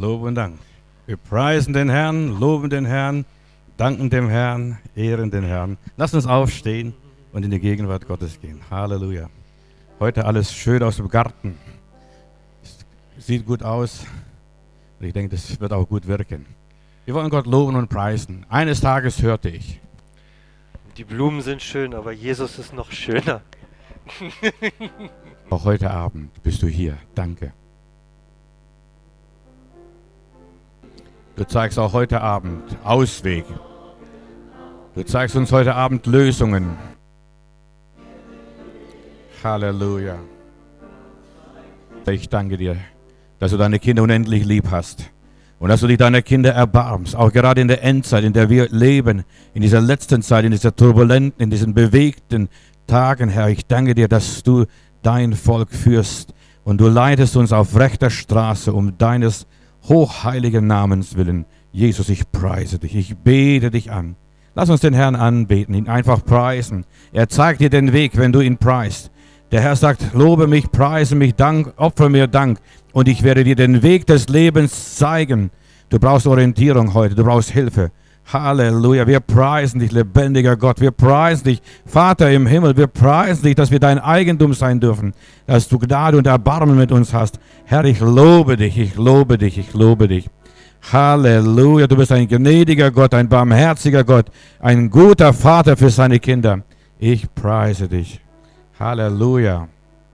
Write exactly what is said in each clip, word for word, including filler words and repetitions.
Lob und Dank. Wir preisen den Herrn, loben den Herrn, danken dem Herrn, ehren den Herrn. Lass uns aufstehen und in die Gegenwart Gottes gehen. Halleluja. Heute alles schön aus dem Garten. Sieht gut aus. Und ich denke, das wird auch gut wirken. Wir wollen Gott loben und preisen. Eines Tages hörte ich. Die Blumen sind schön, aber Jesus ist noch schöner. Auch heute Abend bist du hier. Danke. Du zeigst auch heute Abend Ausweg. Du zeigst uns heute Abend Lösungen. Halleluja. Ich danke dir, dass du deine Kinder unendlich lieb hast und dass du dich deiner Kinder erbarmst, auch gerade in der Endzeit, in der wir leben, in dieser letzten Zeit, in dieser turbulenten, in diesen bewegten Tagen, Herr. Ich danke dir, dass du dein Volk führst und du leitest uns auf rechter Straße um deines hochheiligen Namens willen. Jesus, ich preise dich, ich bete dich an. Lass uns den Herrn anbeten, ihn einfach preisen. Er zeigt dir den Weg, wenn du ihn preist. Der Herr sagt, lobe mich, preise mich, dank, opfere mir Dank und ich werde dir den Weg des Lebens zeigen. Du brauchst Orientierung heute, du brauchst Hilfe. Halleluja, wir preisen dich, lebendiger Gott, wir preisen dich, Vater im Himmel, wir preisen dich, dass wir dein Eigentum sein dürfen, dass du Gnade und Erbarmen mit uns hast. Herr, ich lobe dich, ich lobe dich, ich lobe dich. Halleluja, du bist ein gnädiger Gott, ein barmherziger Gott, ein guter Vater für seine Kinder. Ich preise dich. Halleluja.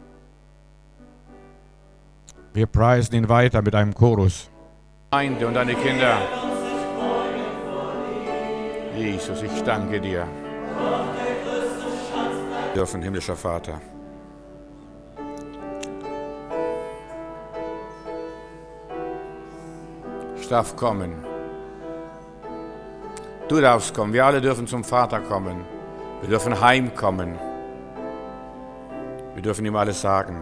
Wir preisen ihn weiter mit einem Chorus. Gemeinde und deine Kinder. Jesus, ich danke dir. Wir dürfen, himmlischer Vater. Ich darf kommen. Du darfst kommen. Wir alle dürfen zum Vater kommen. Wir dürfen heimkommen. Wir dürfen ihm alles sagen.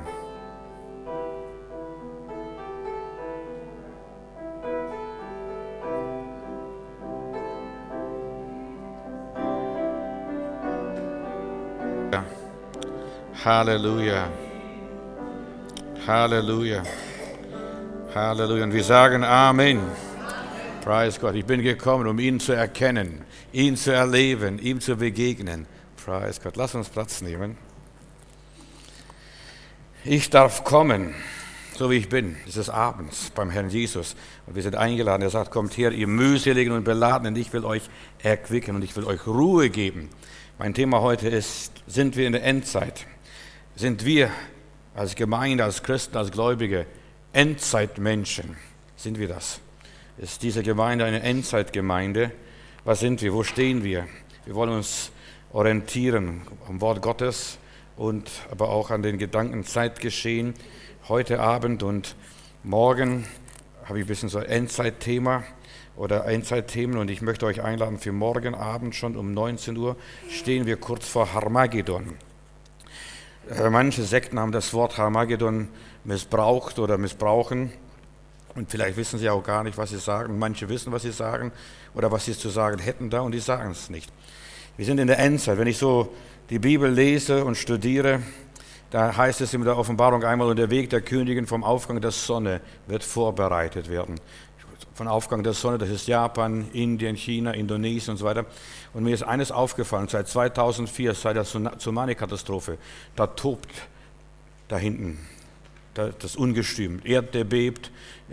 Halleluja. Halleluja. Halleluja. Und wir sagen Amen. Preis Gott. Ich bin gekommen, um ihn zu erkennen, ihn zu erleben, ihm zu begegnen. Preis Gott. Lass uns Platz nehmen. Ich darf kommen, so wie ich bin. Es ist abends beim Herrn Jesus. Und wir sind eingeladen. Er sagt, kommt her, ihr mühseligen und beladenen. Ich will euch erquicken und ich will euch Ruhe geben. Mein Thema heute ist, sind wir in der Endzeit? Sind wir als Gemeinde, als Christen, als Gläubige Endzeitmenschen? Sind wir das? Ist diese Gemeinde eine Endzeitgemeinde? Was sind wir? Wo stehen wir? Wir wollen uns orientieren am Wort Gottes und aber auch an den Gedanken Zeitgeschehen. Heute Abend und morgen habe ich ein bisschen so ein Endzeitthema oder Endzeitthemen und ich möchte euch einladen für morgen Abend schon um neunzehn Uhr stehen wir kurz vor Harmagedon. Manche Sekten haben das Wort Harmagedon missbraucht oder missbrauchen und vielleicht wissen sie auch gar nicht, was sie sagen. Manche wissen, was sie sagen oder was sie zu sagen hätten da und die sagen es nicht. Wir sind in der Endzeit. Wenn ich so die Bibel lese und studiere, da heißt es in der Offenbarung einmal, und der Weg der Königin vom Aufgang der Sonne wird vorbereitet werden. Von Aufgang der Sonne, das ist Japan, Indien, China, Indonesien und so weiter. Und mir ist eines aufgefallen, seit zweitausendvier, seit der Tsunami-Katastrophe, da tobt da hinten das Ungestüm. Erde bebt,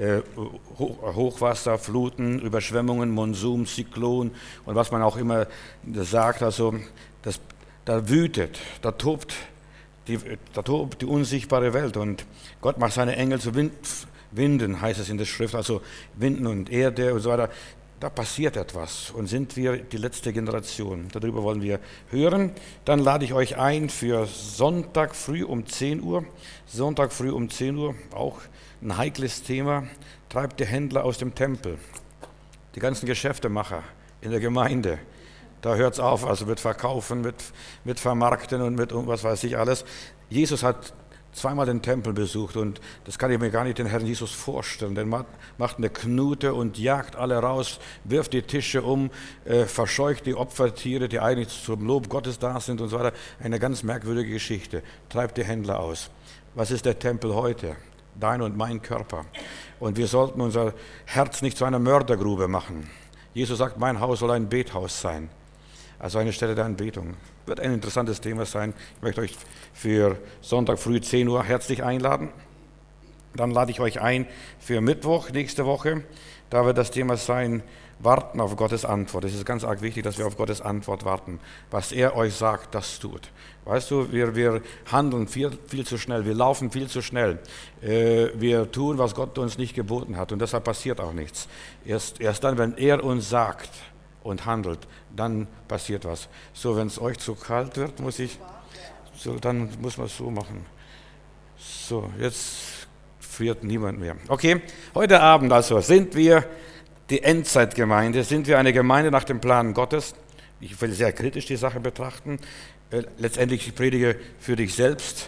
Hochwasser, Fluten, Überschwemmungen, Monsum, Zyklon und was man auch immer sagt, also das, da wütet, da tobt, die, da tobt die unsichtbare Welt und Gott macht seine Engel zu Wind, Winden, heißt es in der Schrift, also Winden und Erde und so weiter. Da passiert etwas und sind wir die letzte Generation. Darüber wollen wir hören. Dann lade ich euch ein für Sonntag früh um zehn Uhr. Sonntag früh um zehn Uhr, auch ein heikles Thema. Treibt die Händler aus dem Tempel. Die ganzen Geschäftemacher in der Gemeinde. Da hört es auf, also mit Verkaufen, mit, mit Vermarkten und mit was weiß ich alles. Jesus hat zweimal den Tempel besucht und das kann ich mir gar nicht den Herrn Jesus vorstellen. Der macht eine Knute und jagt alle raus, wirft die Tische um, äh, verscheucht die Opfertiere, die eigentlich zum Lob Gottes da sind und so weiter. Eine ganz merkwürdige Geschichte. Treibt die Händler aus. Was ist der Tempel heute? dein und mein Körper. Und wir sollten unser Herz nicht zu einer Mördergrube machen. Jesus sagt, mein Haus soll ein Bethaus sein, also eine Stätte der Anbetung. Wird ein interessantes Thema sein. Ich möchte euch für Sonntag früh zehn Uhr herzlich einladen. Dann lade ich euch ein für Mittwoch nächste Woche. Da wird das Thema sein, warten auf Gottes Antwort. Es ist ganz arg wichtig, dass wir auf Gottes Antwort warten. Was er euch sagt, das tut. Weißt du, wir, wir handeln viel, viel zu schnell, wir laufen viel zu schnell. Äh, wir tun, was Gott uns nicht geboten hat und deshalb passiert auch nichts. Erst, erst dann, wenn er uns sagt und handelt, dann passiert was. So, wenn es euch zu kalt wird, muss ich, so, dann muss man es so machen. So, jetzt friert niemand mehr. Okay, heute Abend also sind wir die Endzeitgemeinde, sind wir eine Gemeinde nach dem Plan Gottes. Ich will sehr kritisch die Sache betrachten. Letztendlich, ich predige für dich selbst.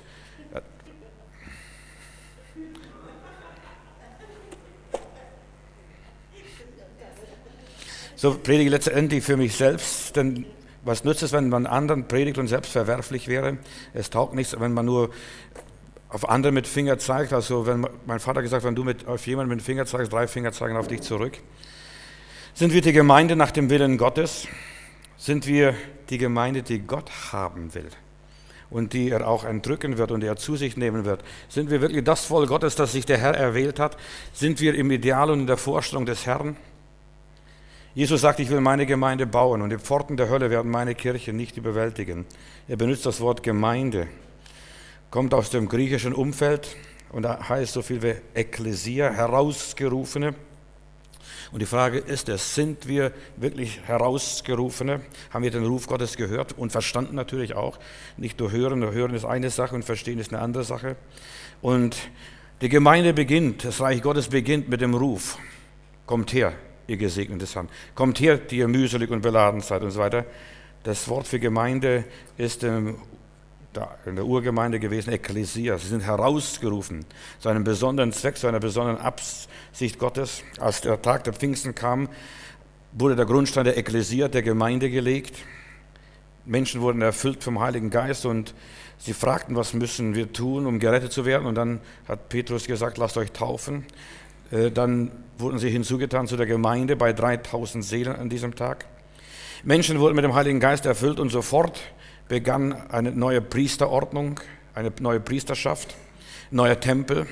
So predige letztendlich für mich selbst, denn was nützt es, wenn man anderen predigt und selbst verwerflich wäre? Es taugt nichts, wenn man nur auf andere mit Finger zeigt. Also wenn mein Vater gesagt, wenn du mit, auf jemanden mit dem Finger zeigst, drei Finger zeigen auf dich zurück. Sind wir die Gemeinde nach dem Willen Gottes? Sind wir die Gemeinde, die Gott haben will und die er auch entrücken wird und die er zu sich nehmen wird? Sind wir wirklich das Volk Gottes, das sich der Herr erwählt hat? Sind wir im Ideal und in der Vorstellung des Herrn? Jesus sagt, ich will meine Gemeinde bauen und die Pforten der Hölle werden meine Kirche nicht überwältigen. Er benutzt das Wort Gemeinde, kommt aus dem griechischen Umfeld und da heißt so viel wie Ekklesia, Herausgerufene. Und die Frage ist es, sind wir wirklich Herausgerufene? Haben wir den Ruf Gottes gehört und verstanden natürlich auch? Nicht nur hören, nur hören ist eine Sache und verstehen ist eine andere Sache. Und die Gemeinde beginnt, das Reich Gottes beginnt mit dem Ruf. Kommt her, ihr gesegnetes Hand. Kommt her, die ihr mühselig und beladen seid und so weiter. Das Wort für Gemeinde ist im in der Urgemeinde gewesen, Ekklesia. Sie sind herausgerufen zu einem besonderen Zweck, zu einer besonderen Absicht Gottes. Als der Tag der Pfingsten kam, wurde der Grundstein der Ekklesia, der Gemeinde gelegt. Menschen wurden erfüllt vom Heiligen Geist und sie fragten, was müssen wir tun, um gerettet zu werden. Und dann hat Petrus gesagt, lasst euch taufen. Dann wurden sie hinzugetan zu der Gemeinde bei dreitausend Seelen an diesem Tag. Menschen wurden mit dem Heiligen Geist erfüllt und sofort begann eine neue Priesterordnung, eine neue Priesterschaft, ein neuer Tempel.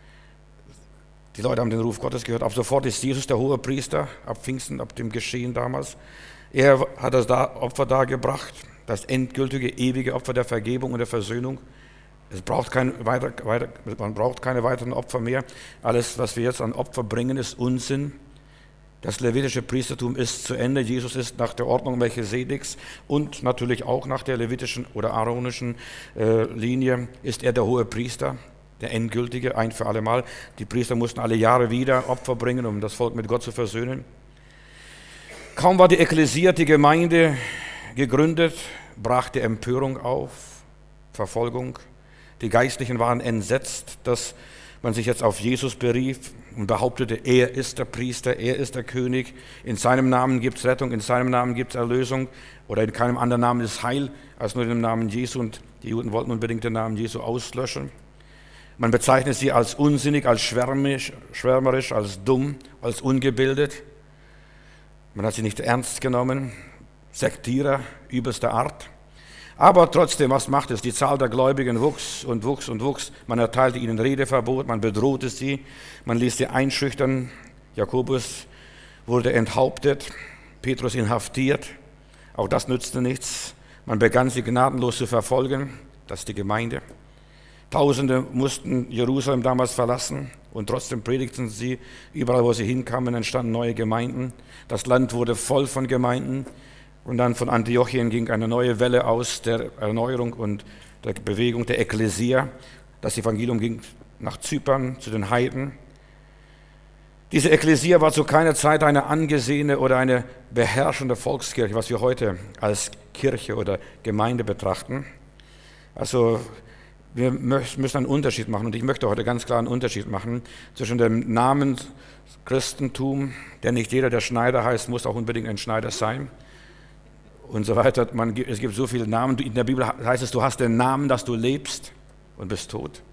Die Leute haben den Ruf Gottes gehört. Ab sofort ist Jesus der hohe Priester, ab Pfingsten, ab dem Geschehen damals. Er hat das Opfer dargebracht, das endgültige, ewige Opfer der Vergebung und der Versöhnung. Es braucht kein weiter, weiter, man braucht keine weiteren Opfer mehr. Alles, was wir jetzt an Opfer bringen, ist Unsinn. Das levitische Priestertum ist zu Ende. Jesus ist nach der Ordnung Melchisedeks und natürlich auch nach der levitischen oder aaronischen äh, Linie ist er der hohe Priester, der endgültige, ein für alle Mal. Die Priester mussten alle Jahre wieder Opfer bringen, um das Volk mit Gott zu versöhnen. Kaum war die Ekklesia, die Gemeinde, gegründet, brach die Empörung auf, Verfolgung. Die Geistlichen waren entsetzt, dass man sich jetzt auf Jesus berief und behauptete, er ist der Priester, er ist der König, in seinem Namen gibt es Rettung, in seinem Namen gibt es Erlösung oder in keinem anderen Namen ist Heil als nur in dem Namen Jesu und die Juden wollten unbedingt den Namen Jesu auslöschen. Man bezeichnet sie als unsinnig, als schwärmerisch, schwärmerisch, als dumm, als ungebildet. Man hat sie nicht ernst genommen, Sektierer übelster Art. Aber trotzdem, was macht es? Die Zahl der Gläubigen wuchs und wuchs und wuchs. Man erteilte ihnen Redeverbot, man bedrohte sie, man ließ sie einschüchtern. Jakobus wurde enthauptet, Petrus inhaftiert. Auch das nützte nichts. Man begann sie gnadenlos zu verfolgen, das ist die Gemeinde. Tausende mussten Jerusalem damals verlassen und trotzdem predigten sie. Überall, wo sie hinkamen, entstanden neue Gemeinden. Das Land wurde voll von Gemeinden. Und dann von Antiochien ging eine neue Welle aus der Erneuerung und der Bewegung der Ekklesia. Das Evangelium ging nach Zypern zu den Heiden. Diese Ekklesia war zu keiner Zeit eine angesehene oder eine beherrschende Volkskirche, was wir heute als Kirche oder Gemeinde betrachten. Also wir müssen einen Unterschied machen und ich möchte heute ganz klar einen Unterschied machen zwischen dem Namen Christentum, denn nicht jeder, der Schneider heißt, muss auch unbedingt ein Schneider sein. Und so weiter. Man, es gibt so viele Namen. In der Bibel heißt es, du hast den Namen, dass du lebst und bist tot.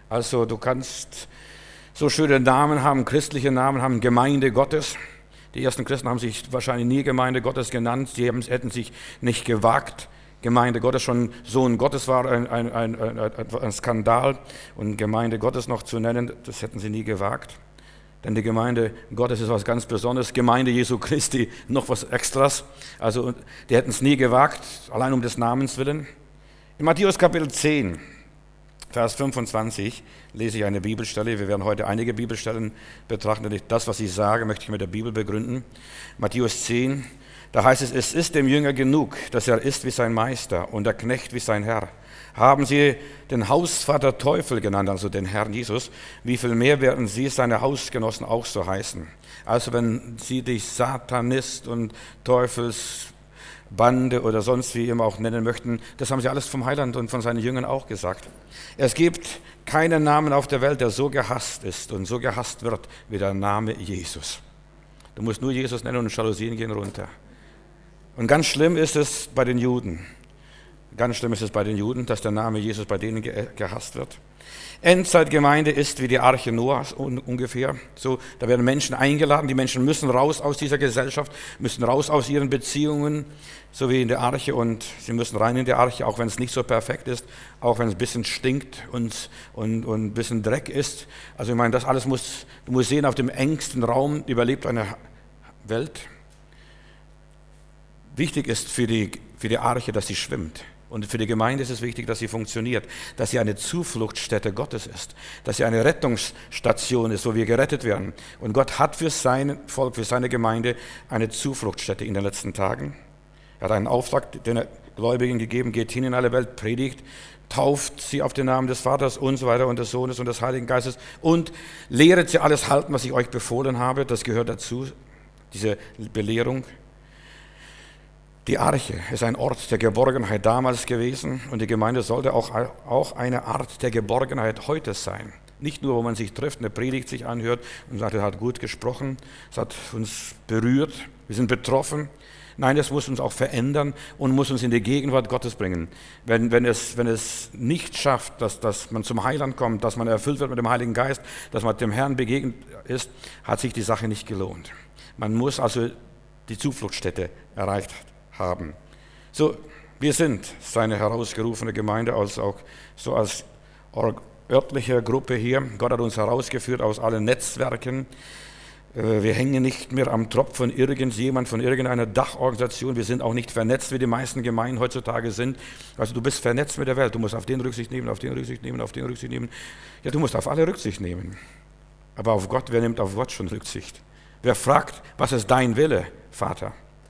Also du kannst so schöne Namen haben, christliche Namen haben, Gemeinde Gottes. Die ersten Christen haben sich wahrscheinlich nie Gemeinde Gottes genannt, sie hätten sich nicht gewagt. Gemeinde Gottes, schon Sohn Gottes war ein, ein, ein, ein, ein Skandal, und Gemeinde Gottes noch zu nennen, das hätten sie nie gewagt. Denn die Gemeinde Gottes ist was ganz Besonderes, Gemeinde Jesu Christi noch was Extras. Also die hätten es nie gewagt, allein um des Namens willen. In Matthäus Kapitel zehn, Vers fünfundzwanzig lese ich eine Bibelstelle. Wir werden heute einige Bibelstellen betrachten. Das, was ich sage, möchte ich mit der Bibel begründen. Matthäus zehn, da heißt es, es ist dem Jünger genug, dass er ist wie sein Meister und der Knecht wie sein Herr. Haben sie den Hausvater Teufel genannt, also den Herrn Jesus, wie viel mehr werden sie seine Hausgenossen auch so heißen? Also wenn sie dich Satanist und Teufelsbande oder sonst wie immer auch nennen möchten, das haben sie alles vom Heiland und von seinen Jüngern auch gesagt. Es gibt keinen Namen auf der Welt, der so gehasst ist und so gehasst wird wie der Name Jesus. Du musst nur Jesus nennen und Jalousien gehen runter. Und ganz schlimm ist es bei den Juden. Ganz schlimm ist es bei den Juden, dass der Name Jesus bei denen gehasst wird. Endzeitgemeinde ist wie die Arche Noahs ungefähr. So, da werden Menschen eingeladen, die Menschen müssen raus aus dieser Gesellschaft, müssen raus aus ihren Beziehungen, so wie in der Arche, und sie müssen rein in die Arche, auch wenn es nicht so perfekt ist, auch wenn es ein bisschen stinkt und, und, und ein bisschen Dreck ist. Also ich meine, das alles muss, du musst sehen, auf dem engsten Raum überlebt eine Welt. Wichtig ist für die, für die Arche, dass sie schwimmt. Und für die Gemeinde ist es wichtig, dass sie funktioniert, dass sie eine Zufluchtsstätte Gottes ist, dass sie eine Rettungsstation ist, wo wir gerettet werden. Und Gott hat für sein Volk, für seine Gemeinde eine Zufluchtsstätte in den letzten Tagen. Er hat einen Auftrag den Gläubigen gegeben, geht hin in alle Welt, predigt, tauft sie auf den Namen des Vaters und so weiter und des Sohnes und des Heiligen Geistes und lehret sie alles halten, was ich euch befohlen habe. Das gehört dazu, diese Belehrung. Die Arche ist ein Ort der Geborgenheit damals gewesen, und die Gemeinde sollte auch, auch eine Art der Geborgenheit heute sein. Nicht nur, wo man sich trifft, eine Predigt sich anhört und sagt, er hat gut gesprochen, es hat uns berührt, wir sind betroffen. Nein, das muss uns auch verändern und muss uns in die Gegenwart Gottes bringen. Wenn, wenn, es, wenn es nicht schafft, dass, dass man zum Heiland kommt, dass man erfüllt wird mit dem Heiligen Geist, dass man dem Herrn begegnet ist, hat sich die Sache nicht gelohnt. Man muss also die Zufluchtsstätte erreicht haben. So, wir sind seine herausgerufene Gemeinde, als auch so als örtliche Gruppe hier. Gott hat uns herausgeführt aus allen Netzwerken. Wir hängen nicht mehr am Tropf von irgendjemand, von irgendeiner Dachorganisation. Wir sind auch nicht vernetzt, wie die meisten Gemeinden heutzutage sind. Also du bist vernetzt mit der Welt. Du musst auf den Rücksicht nehmen, auf den Rücksicht nehmen, auf den Rücksicht nehmen. Ja, du musst auf alle Rücksicht nehmen. Aber auf Gott, wer nimmt auf Gott schon Rücksicht? Wer fragt, was ist dein Wille, Vater?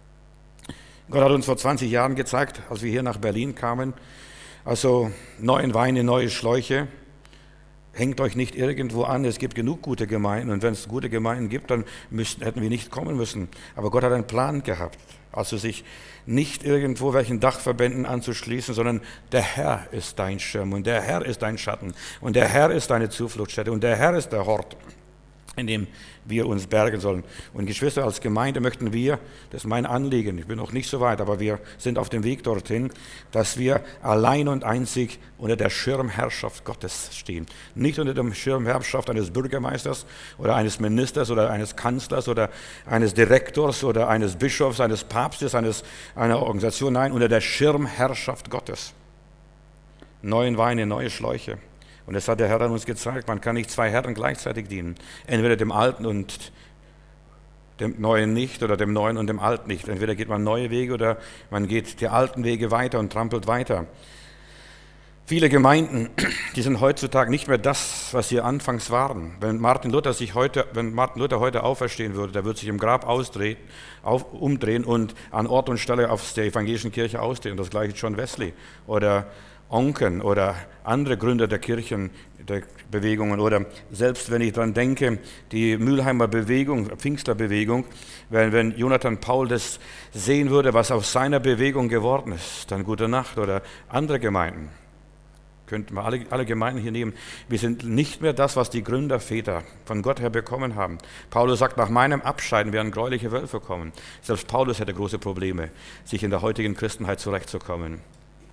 Gott hat uns vor zwanzig Jahren gezeigt, als wir hier nach Berlin kamen, also neuen Wein in neue Schläuche. Hängt euch nicht irgendwo an, es gibt genug gute Gemeinden, und wenn es gute Gemeinden gibt, dann müssten, hätten wir nicht kommen müssen. Aber Gott hat einen Plan gehabt, also sich nicht irgendwo welchen Dachverbänden anzuschließen, sondern der Herr ist dein Schirm und der Herr ist dein Schatten und der Herr ist deine Zufluchtsstätte und der Herr ist der Hort, in dem wir uns bergen sollen. Und Geschwister, als Gemeinde möchten wir, das ist mein Anliegen, ich bin noch nicht so weit, aber wir sind auf dem Weg dorthin, dass wir allein und einzig unter der Schirmherrschaft Gottes stehen. Nicht unter der Schirmherrschaft eines Bürgermeisters oder eines Ministers oder eines Kanzlers oder eines Direktors oder eines Bischofs, eines Papstes, eines, einer Organisation, nein, unter der Schirmherrschaft Gottes. Neuen Wein in neue Schläuche. Und das hat der Herr an uns gezeigt, man kann nicht zwei Herren gleichzeitig dienen. Entweder dem Alten und dem Neuen nicht oder dem Neuen und dem Alten nicht. Entweder geht man neue Wege oder man geht die alten Wege weiter und trampelt weiter. Viele Gemeinden, die sind heutzutage nicht mehr das, was sie anfangs waren. Wenn Martin Luther sich heute, wenn Martin Luther heute auferstehen würde, der würde sich im Grab ausdrehen, auf, umdrehen und an Ort und Stelle aus der evangelischen Kirche ausdrehen. Das gleiche John Wesley oder Onken oder andere Gründer der Kirchen, der Bewegungen, oder selbst wenn ich daran denke, die Mülheimer Bewegung, Pfingstlerbewegung, wenn, wenn Jonathan Paul das sehen würde, was aus seiner Bewegung geworden ist, dann gute Nacht, oder andere Gemeinden. Könnten wir alle, alle Gemeinden hier nehmen. Wir sind nicht mehr das, was die Gründerväter von Gott her bekommen haben. Paulus sagt, nach meinem Abscheiden werden gräuliche Wölfe kommen. Selbst Paulus hätte große Probleme, sich in der heutigen Christenheit zurechtzukommen.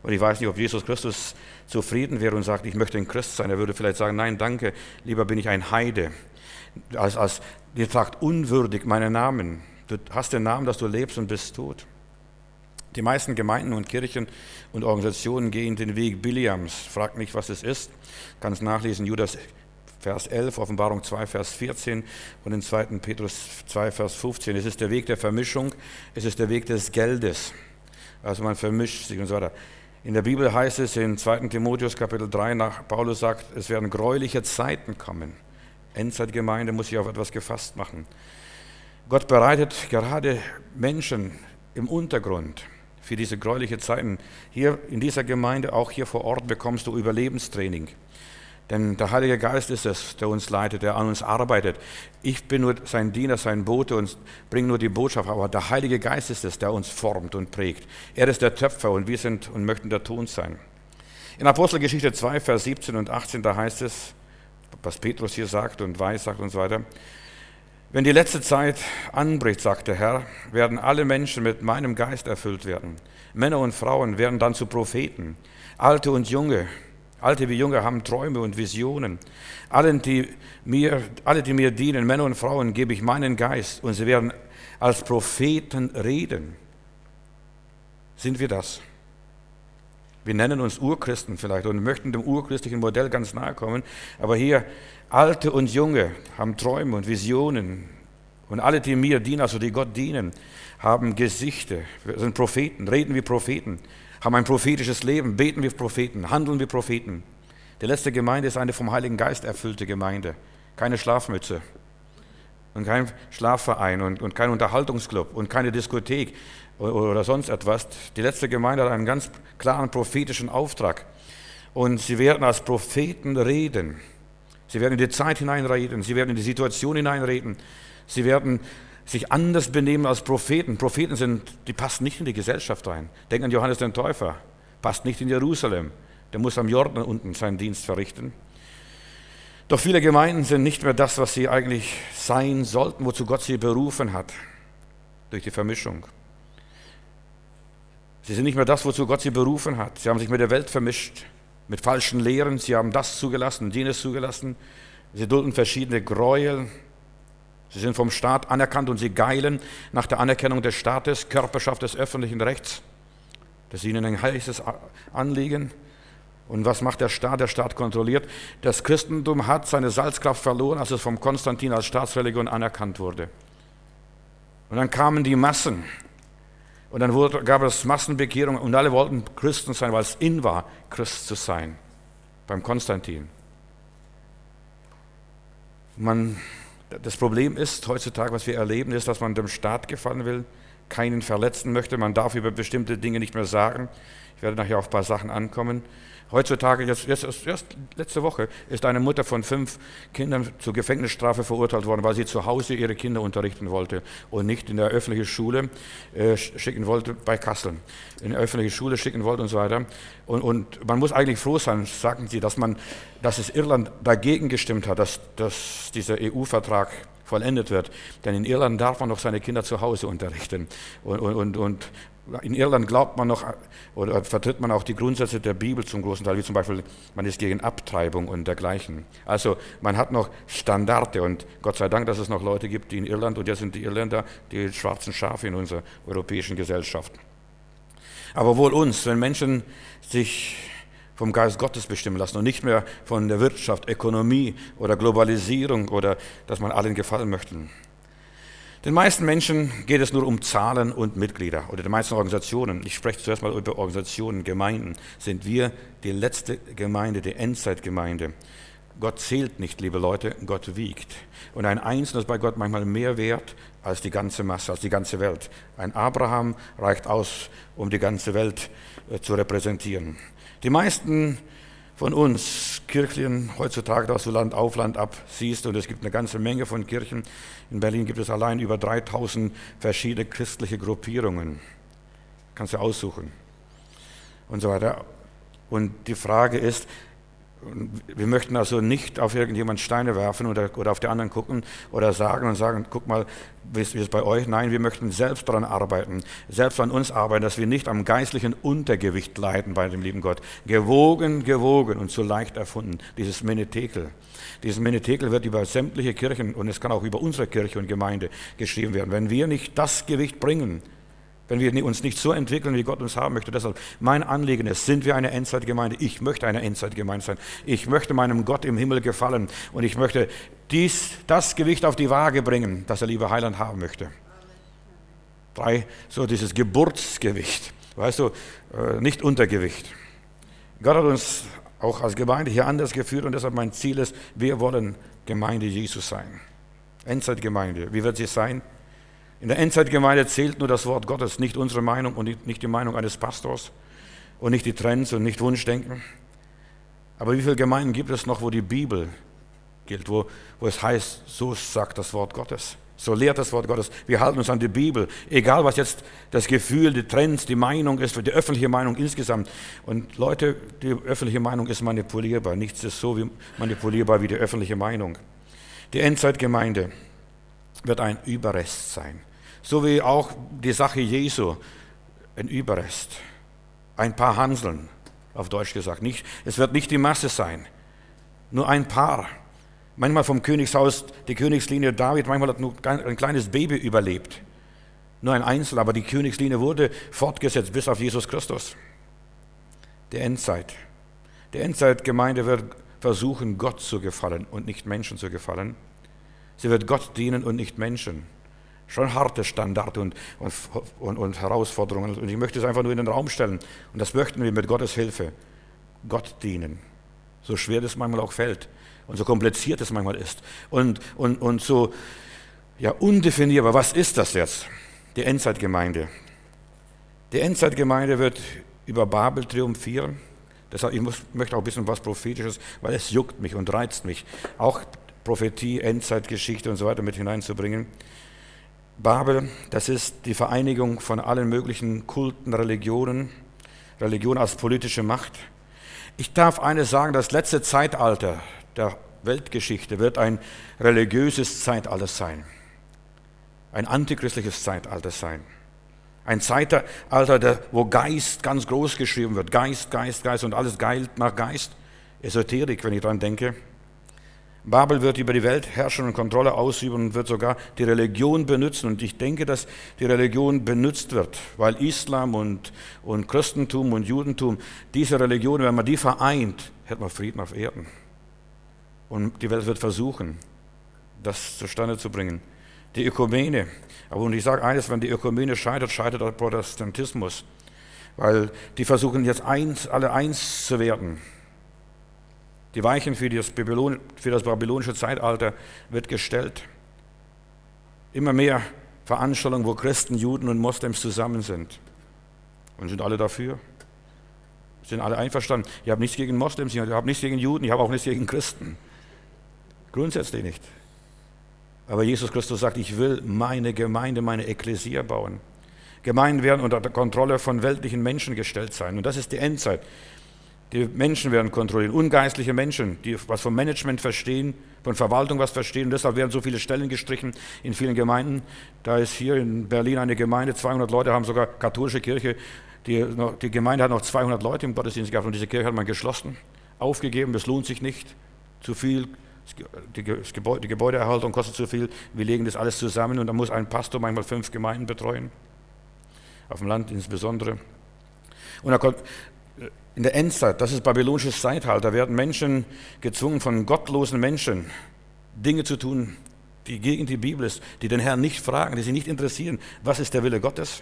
Und ich weiß nicht, ob Jesus Christus zufrieden wäre und sagt, ich möchte ein Christ sein. Er würde vielleicht sagen, nein, danke, lieber bin ich ein Heide. Als, als, ihr sagt, unwürdig meinen Namen. Du hast den Namen, dass du lebst und bist tot. Die meisten Gemeinden und Kirchen und Organisationen gehen den Weg Biliams. Fragt nicht, was es ist. Kannst nachlesen, Judas Vers elf, Offenbarung zwei, Vers vierzehn und in zweiten Petrus zwei, Vers fünfzehn. Es ist der Weg der Vermischung, es ist der Weg des Geldes. Also man vermischt sich und so weiter. In der Bibel heißt es in zweiten Timotheus Kapitel drei, nach Paulus sagt, es werden gräuliche Zeiten kommen. Endzeitgemeinde muss sich auf etwas gefasst machen. Gott bereitet gerade Menschen im Untergrund für diese gräuliche Zeiten. Hier in dieser Gemeinde, auch hier vor Ort, bekommst du Überlebenstraining. Denn der Heilige Geist ist es, der uns leitet, der an uns arbeitet. Ich bin nur sein Diener, sein Bote und bringe nur die Botschaft. Aber der Heilige Geist ist es, der uns formt und prägt. Er ist der Töpfer und wir sind und möchten der Ton sein. In Apostelgeschichte zwei, Vers siebzehn und achtzehn, da heißt es, was Petrus hier sagt und weiß sagt und so weiter. Wenn die letzte Zeit anbricht, sagt der Herr, werden alle Menschen mit meinem Geist erfüllt werden. Männer und Frauen werden dann zu Propheten. Alte und Junge, Alte wie Junge haben Träume und Visionen. Allen, die mir, alle, die mir dienen, Männer und Frauen, gebe ich meinen Geist und sie werden als Propheten reden. Sind wir das? Wir nennen uns Urchristen vielleicht und möchten dem urchristlichen Modell ganz nahe kommen. Aber hier, Alte und Junge haben Träume und Visionen. Und alle, die mir dienen, also die Gott dienen, haben Gesichter, sind Propheten, reden wie Propheten, haben ein prophetisches Leben, beten wie Propheten, handeln wie Propheten. Die letzte Gemeinde ist eine vom Heiligen Geist erfüllte Gemeinde. Keine Schlafmütze und kein Schlafverein und, und kein Unterhaltungsclub und keine Diskothek oder sonst etwas. Die letzte Gemeinde hat einen ganz klaren prophetischen Auftrag. Und sie werden als Propheten reden. Sie werden in die Zeit hineinreden, sie werden in die Situation hineinreden. Sie werden sich anders benehmen als Propheten. Propheten sind, die passen nicht in die Gesellschaft rein. Denk an Johannes den Täufer, passt nicht in Jerusalem. Der muss am Jordan unten seinen Dienst verrichten. Doch viele Gemeinden sind nicht mehr das, was sie eigentlich sein sollten, wozu Gott sie berufen hat, durch die Vermischung. Sie sind nicht mehr das, wozu Gott sie berufen hat. Sie haben sich mit der Welt vermischt, mit falschen Lehren. Sie haben das zugelassen, jenes zugelassen. Sie dulden verschiedene Gräuel. Sie sind vom Staat anerkannt und sie geilen nach der Anerkennung des Staates, Körperschaft des öffentlichen Rechts. Das ist ihnen ein heißes Anliegen. Und was macht der Staat? Der Staat kontrolliert. Das Christentum hat seine Salzkraft verloren, als es vom Konstantin als Staatsreligion anerkannt wurde. Und dann kamen die Massen. Und dann wurde, gab es Massenbekehrungen und alle wollten Christen sein, weil es in war, Christ zu sein. Beim Konstantin. Man... Das Problem ist heutzutage, was wir erleben, ist, dass man dem Staat gefallen will, keinen verletzen möchte. Man darf über bestimmte Dinge nicht mehr sagen. Ich werde nachher auf ein paar Sachen ankommen. Heutzutage, jetzt, jetzt, erst letzte Woche, ist eine Mutter von fünf Kindern zur Gefängnisstrafe verurteilt worden, weil sie zu Hause ihre Kinder unterrichten wollte und nicht in der öffentlichen Schule äh, schicken wollte, bei Kassel, in der öffentliche Schule schicken wollte und so weiter. Und, und man muss eigentlich froh sein, sagen sie, dass, man, dass es Irland dagegen gestimmt hat, dass, dass dieser E U-Vertrag vollendet wird. Denn in Irland darf man noch seine Kinder zu Hause unterrichten. Und, und, und in Irland glaubt man noch, oder vertritt man auch die Grundsätze der Bibel zum großen Teil, wie zum Beispiel, man ist gegen Abtreibung und dergleichen. Also man hat noch Standarde und Gott sei Dank, dass es noch Leute gibt, die in Irland, und jetzt sind die Irländer die schwarzen Schafe in unserer europäischen Gesellschaft. Aber wohl uns, wenn Menschen sich vom Geist Gottes bestimmen lassen und nicht mehr von der Wirtschaft, Ökonomie oder Globalisierung oder dass man allen gefallen möchte. Den meisten Menschen geht es nur um Zahlen und Mitglieder oder den meisten Organisationen. Ich spreche zuerst mal über Organisationen, Gemeinden. Sind wir die letzte Gemeinde, die Endzeitgemeinde? Gott zählt nicht, liebe Leute, Gott wiegt. Und ein Einzelner ist bei Gott manchmal mehr wert als die ganze Masse, als die ganze Welt. Ein Abraham reicht aus, um die ganze Welt äh, zu repräsentieren. Die meisten von uns Kirchen heutzutage, dass du Land auf Land ab siehst, und es gibt eine ganze Menge von Kirchen. In Berlin gibt es allein über dreitausend verschiedene christliche Gruppierungen. Kannst du aussuchen und so weiter. Und die Frage ist, Wir möchten also nicht auf irgendjemand Steine werfen oder, oder auf die anderen gucken oder sagen und sagen, guck mal, wie ist es bei euch? Nein, wir möchten selbst daran arbeiten, selbst an uns arbeiten, dass wir nicht am geistlichen Untergewicht leiden bei dem lieben Gott. Gewogen, gewogen und so leicht erfunden, dieses Menetekel. Dieses Menetekel wird über sämtliche Kirchen und es kann auch über unsere Kirche und Gemeinde geschrieben werden. Wenn wir nicht das Gewicht bringen, wenn wir uns nicht so entwickeln, wie Gott uns haben möchte. Deshalb mein Anliegen ist, sind wir eine Endzeitgemeinde? Ich möchte eine Endzeitgemeinde sein. Ich möchte meinem Gott im Himmel gefallen und ich möchte dies, das Gewicht auf die Waage bringen, das der liebe Heiland haben möchte. Drei, so dieses Geburtsgewicht, weißt du, nicht Untergewicht. Gott hat uns auch als Gemeinde hier anders geführt und deshalb mein Ziel ist, wir wollen Gemeinde Jesus sein. Endzeitgemeinde, wie wird sie sein? In der Endzeitgemeinde zählt nur das Wort Gottes, nicht unsere Meinung und nicht die Meinung eines Pastors und nicht die Trends und nicht Wunschdenken. Aber wie viele Gemeinden gibt es noch, wo die Bibel gilt, wo, wo es heißt, so sagt das Wort Gottes, so lehrt das Wort Gottes. Wir halten uns an die Bibel, egal was jetzt das Gefühl, die Trends, die Meinung ist, die öffentliche Meinung insgesamt. Und Leute, die öffentliche Meinung ist manipulierbar, nichts ist so wie manipulierbar wie die öffentliche Meinung. Die Endzeitgemeinde wird ein Überrest sein. So wie auch die Sache Jesu, ein Überrest. Ein paar Hanseln, auf Deutsch gesagt. Nicht, es wird nicht die Masse sein, nur ein paar. Manchmal vom Königshaus, die Königslinie David, manchmal hat nur ein kleines Baby überlebt. Nur ein Einzel, aber die Königslinie wurde fortgesetzt bis auf Jesus Christus. Die Endzeit. Die Endzeitgemeinde wird versuchen, Gott zu gefallen und nicht Menschen zu gefallen. Sie wird Gott dienen und nicht Menschen. Schon harte Standards und, und, und, und Herausforderungen. Und ich möchte es einfach nur in den Raum stellen. Und das möchten wir mit Gottes Hilfe. Gott dienen. So schwer das manchmal auch fällt. Und so kompliziert es manchmal ist. Und, und, und so ja, undefinierbar. Was ist das jetzt? Die Endzeitgemeinde. Die Endzeitgemeinde wird über Babel triumphieren. Deshalb, ich muss, möchte auch ein bisschen was Prophetisches, weil es juckt mich und reizt mich. Auch Prophetie, Endzeitgeschichte und so weiter mit hineinzubringen. Babel, das ist die Vereinigung von allen möglichen Kulten, Religionen, Religion als politische Macht. Ich darf eines sagen, das letzte Zeitalter der Weltgeschichte wird ein religiöses Zeitalter sein, ein antichristliches Zeitalter sein, ein Zeitalter, wo Geist ganz groß geschrieben wird, Geist, Geist, Geist und alles geilt nach Geist, Esoterik, wenn ich daran denke. Babel wird über die Welt herrschen und Kontrolle ausüben und wird sogar die Religion benutzen. Und ich denke, dass die Religion benutzt wird, weil Islam und, und Christentum und Judentum, diese Religion, wenn man die vereint, hätte man Frieden auf Erden. Und die Welt wird versuchen, das zustande zu bringen. Die Ökumene. Aber und ich sage eines, wenn die Ökumene scheitert, scheitert der Protestantismus. Weil die versuchen jetzt eins, alle eins zu werden. Die Weichen für das, Babylon, für das babylonische Zeitalter wird gestellt. Immer mehr Veranstaltungen, wo Christen, Juden und Moslems zusammen sind. Und sind alle dafür? Sind alle einverstanden? Ich habe nichts gegen Moslems, ich habe nichts gegen Juden, ich habe auch nichts gegen Christen. Grundsätzlich nicht. Aber Jesus Christus sagt, ich will meine Gemeinde, meine Ekklesia bauen. Gemeinden werden unter der Kontrolle von weltlichen Menschen gestellt sein. Und das ist die Endzeit. Die Menschen werden kontrollieren, ungeistliche Menschen, die was vom Management verstehen, von Verwaltung was verstehen. Und deshalb werden so viele Stellen gestrichen in vielen Gemeinden. Da ist hier in Berlin eine Gemeinde, zweihundert Leute haben sogar katholische Kirche. Die, die Gemeinde hat noch zweihundert Leute im Gottesdienst gehabt und diese Kirche hat man geschlossen, aufgegeben. Das lohnt sich nicht, zu viel. Die Gebäudeerhaltung kostet zu viel. Wir legen das alles zusammen und da muss ein Pastor manchmal fünf Gemeinden betreuen. Auf dem Land insbesondere. Und da kommt in der Endzeit, das ist babylonisches Zeitalter, werden Menschen gezwungen, von gottlosen Menschen Dinge zu tun, die gegen die Bibel ist, die den Herrn nicht fragen, die sich nicht interessieren. Was ist der Wille Gottes?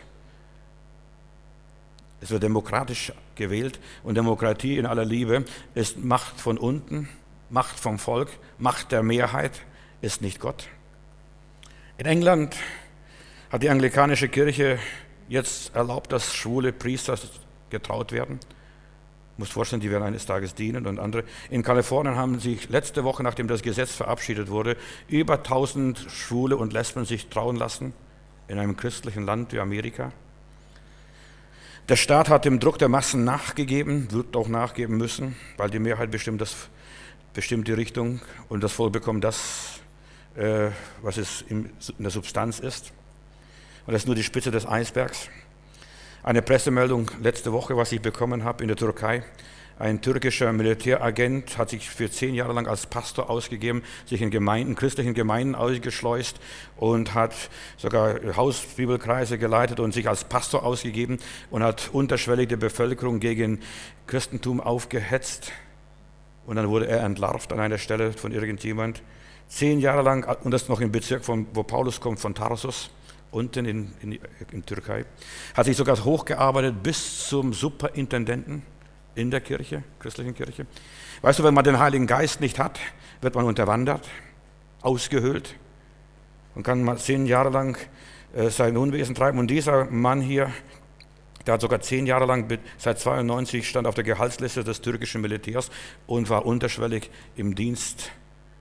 Es wird demokratisch gewählt und Demokratie in aller Liebe ist Macht von unten, Macht vom Volk, Macht der Mehrheit, ist nicht Gott. In England hat die anglikanische Kirche jetzt erlaubt, dass schwule Priester getraut werden. Du musst vorstellen, die werden eines Tages dienen und andere. In Kalifornien haben sich letzte Woche, nachdem das Gesetz verabschiedet wurde, über tausend Schwule und Lesben sich trauen lassen in einem christlichen Land wie Amerika. Der Staat hat dem Druck der Massen nachgegeben, wird auch nachgeben müssen, weil die Mehrheit bestimmt, das, bestimmt die Richtung und das Volk bekommt das, äh, was es in der Substanz ist. Und das ist nur die Spitze des Eisbergs. Eine Pressemeldung letzte Woche, was ich bekommen habe in der Türkei. Ein türkischer Militäragent hat sich für zehn Jahre lang als Pastor ausgegeben, sich in Gemeinden, christlichen Gemeinden ausgeschleust und hat sogar Hausbibelkreise geleitet und sich als Pastor ausgegeben und hat unterschwellig die Bevölkerung gegen Christentum aufgehetzt. Und dann wurde er entlarvt an einer Stelle von irgendjemand. Zehn Jahre lang, und das noch im Bezirk, von, wo Paulus kommt, von Tarsus, unten in, in, in Türkei, hat sich sogar hochgearbeitet bis zum Superintendenten in der Kirche, christlichen Kirche. Weißt du, wenn man den Heiligen Geist nicht hat, wird man unterwandert, ausgehöhlt und kann mal zehn Jahre lang äh, sein Unwesen treiben. Und dieser Mann hier, der hat sogar zehn Jahre lang, seit zweiundneunzig, stand auf der Gehaltsliste des türkischen Militärs und war unterschwellig im Dienst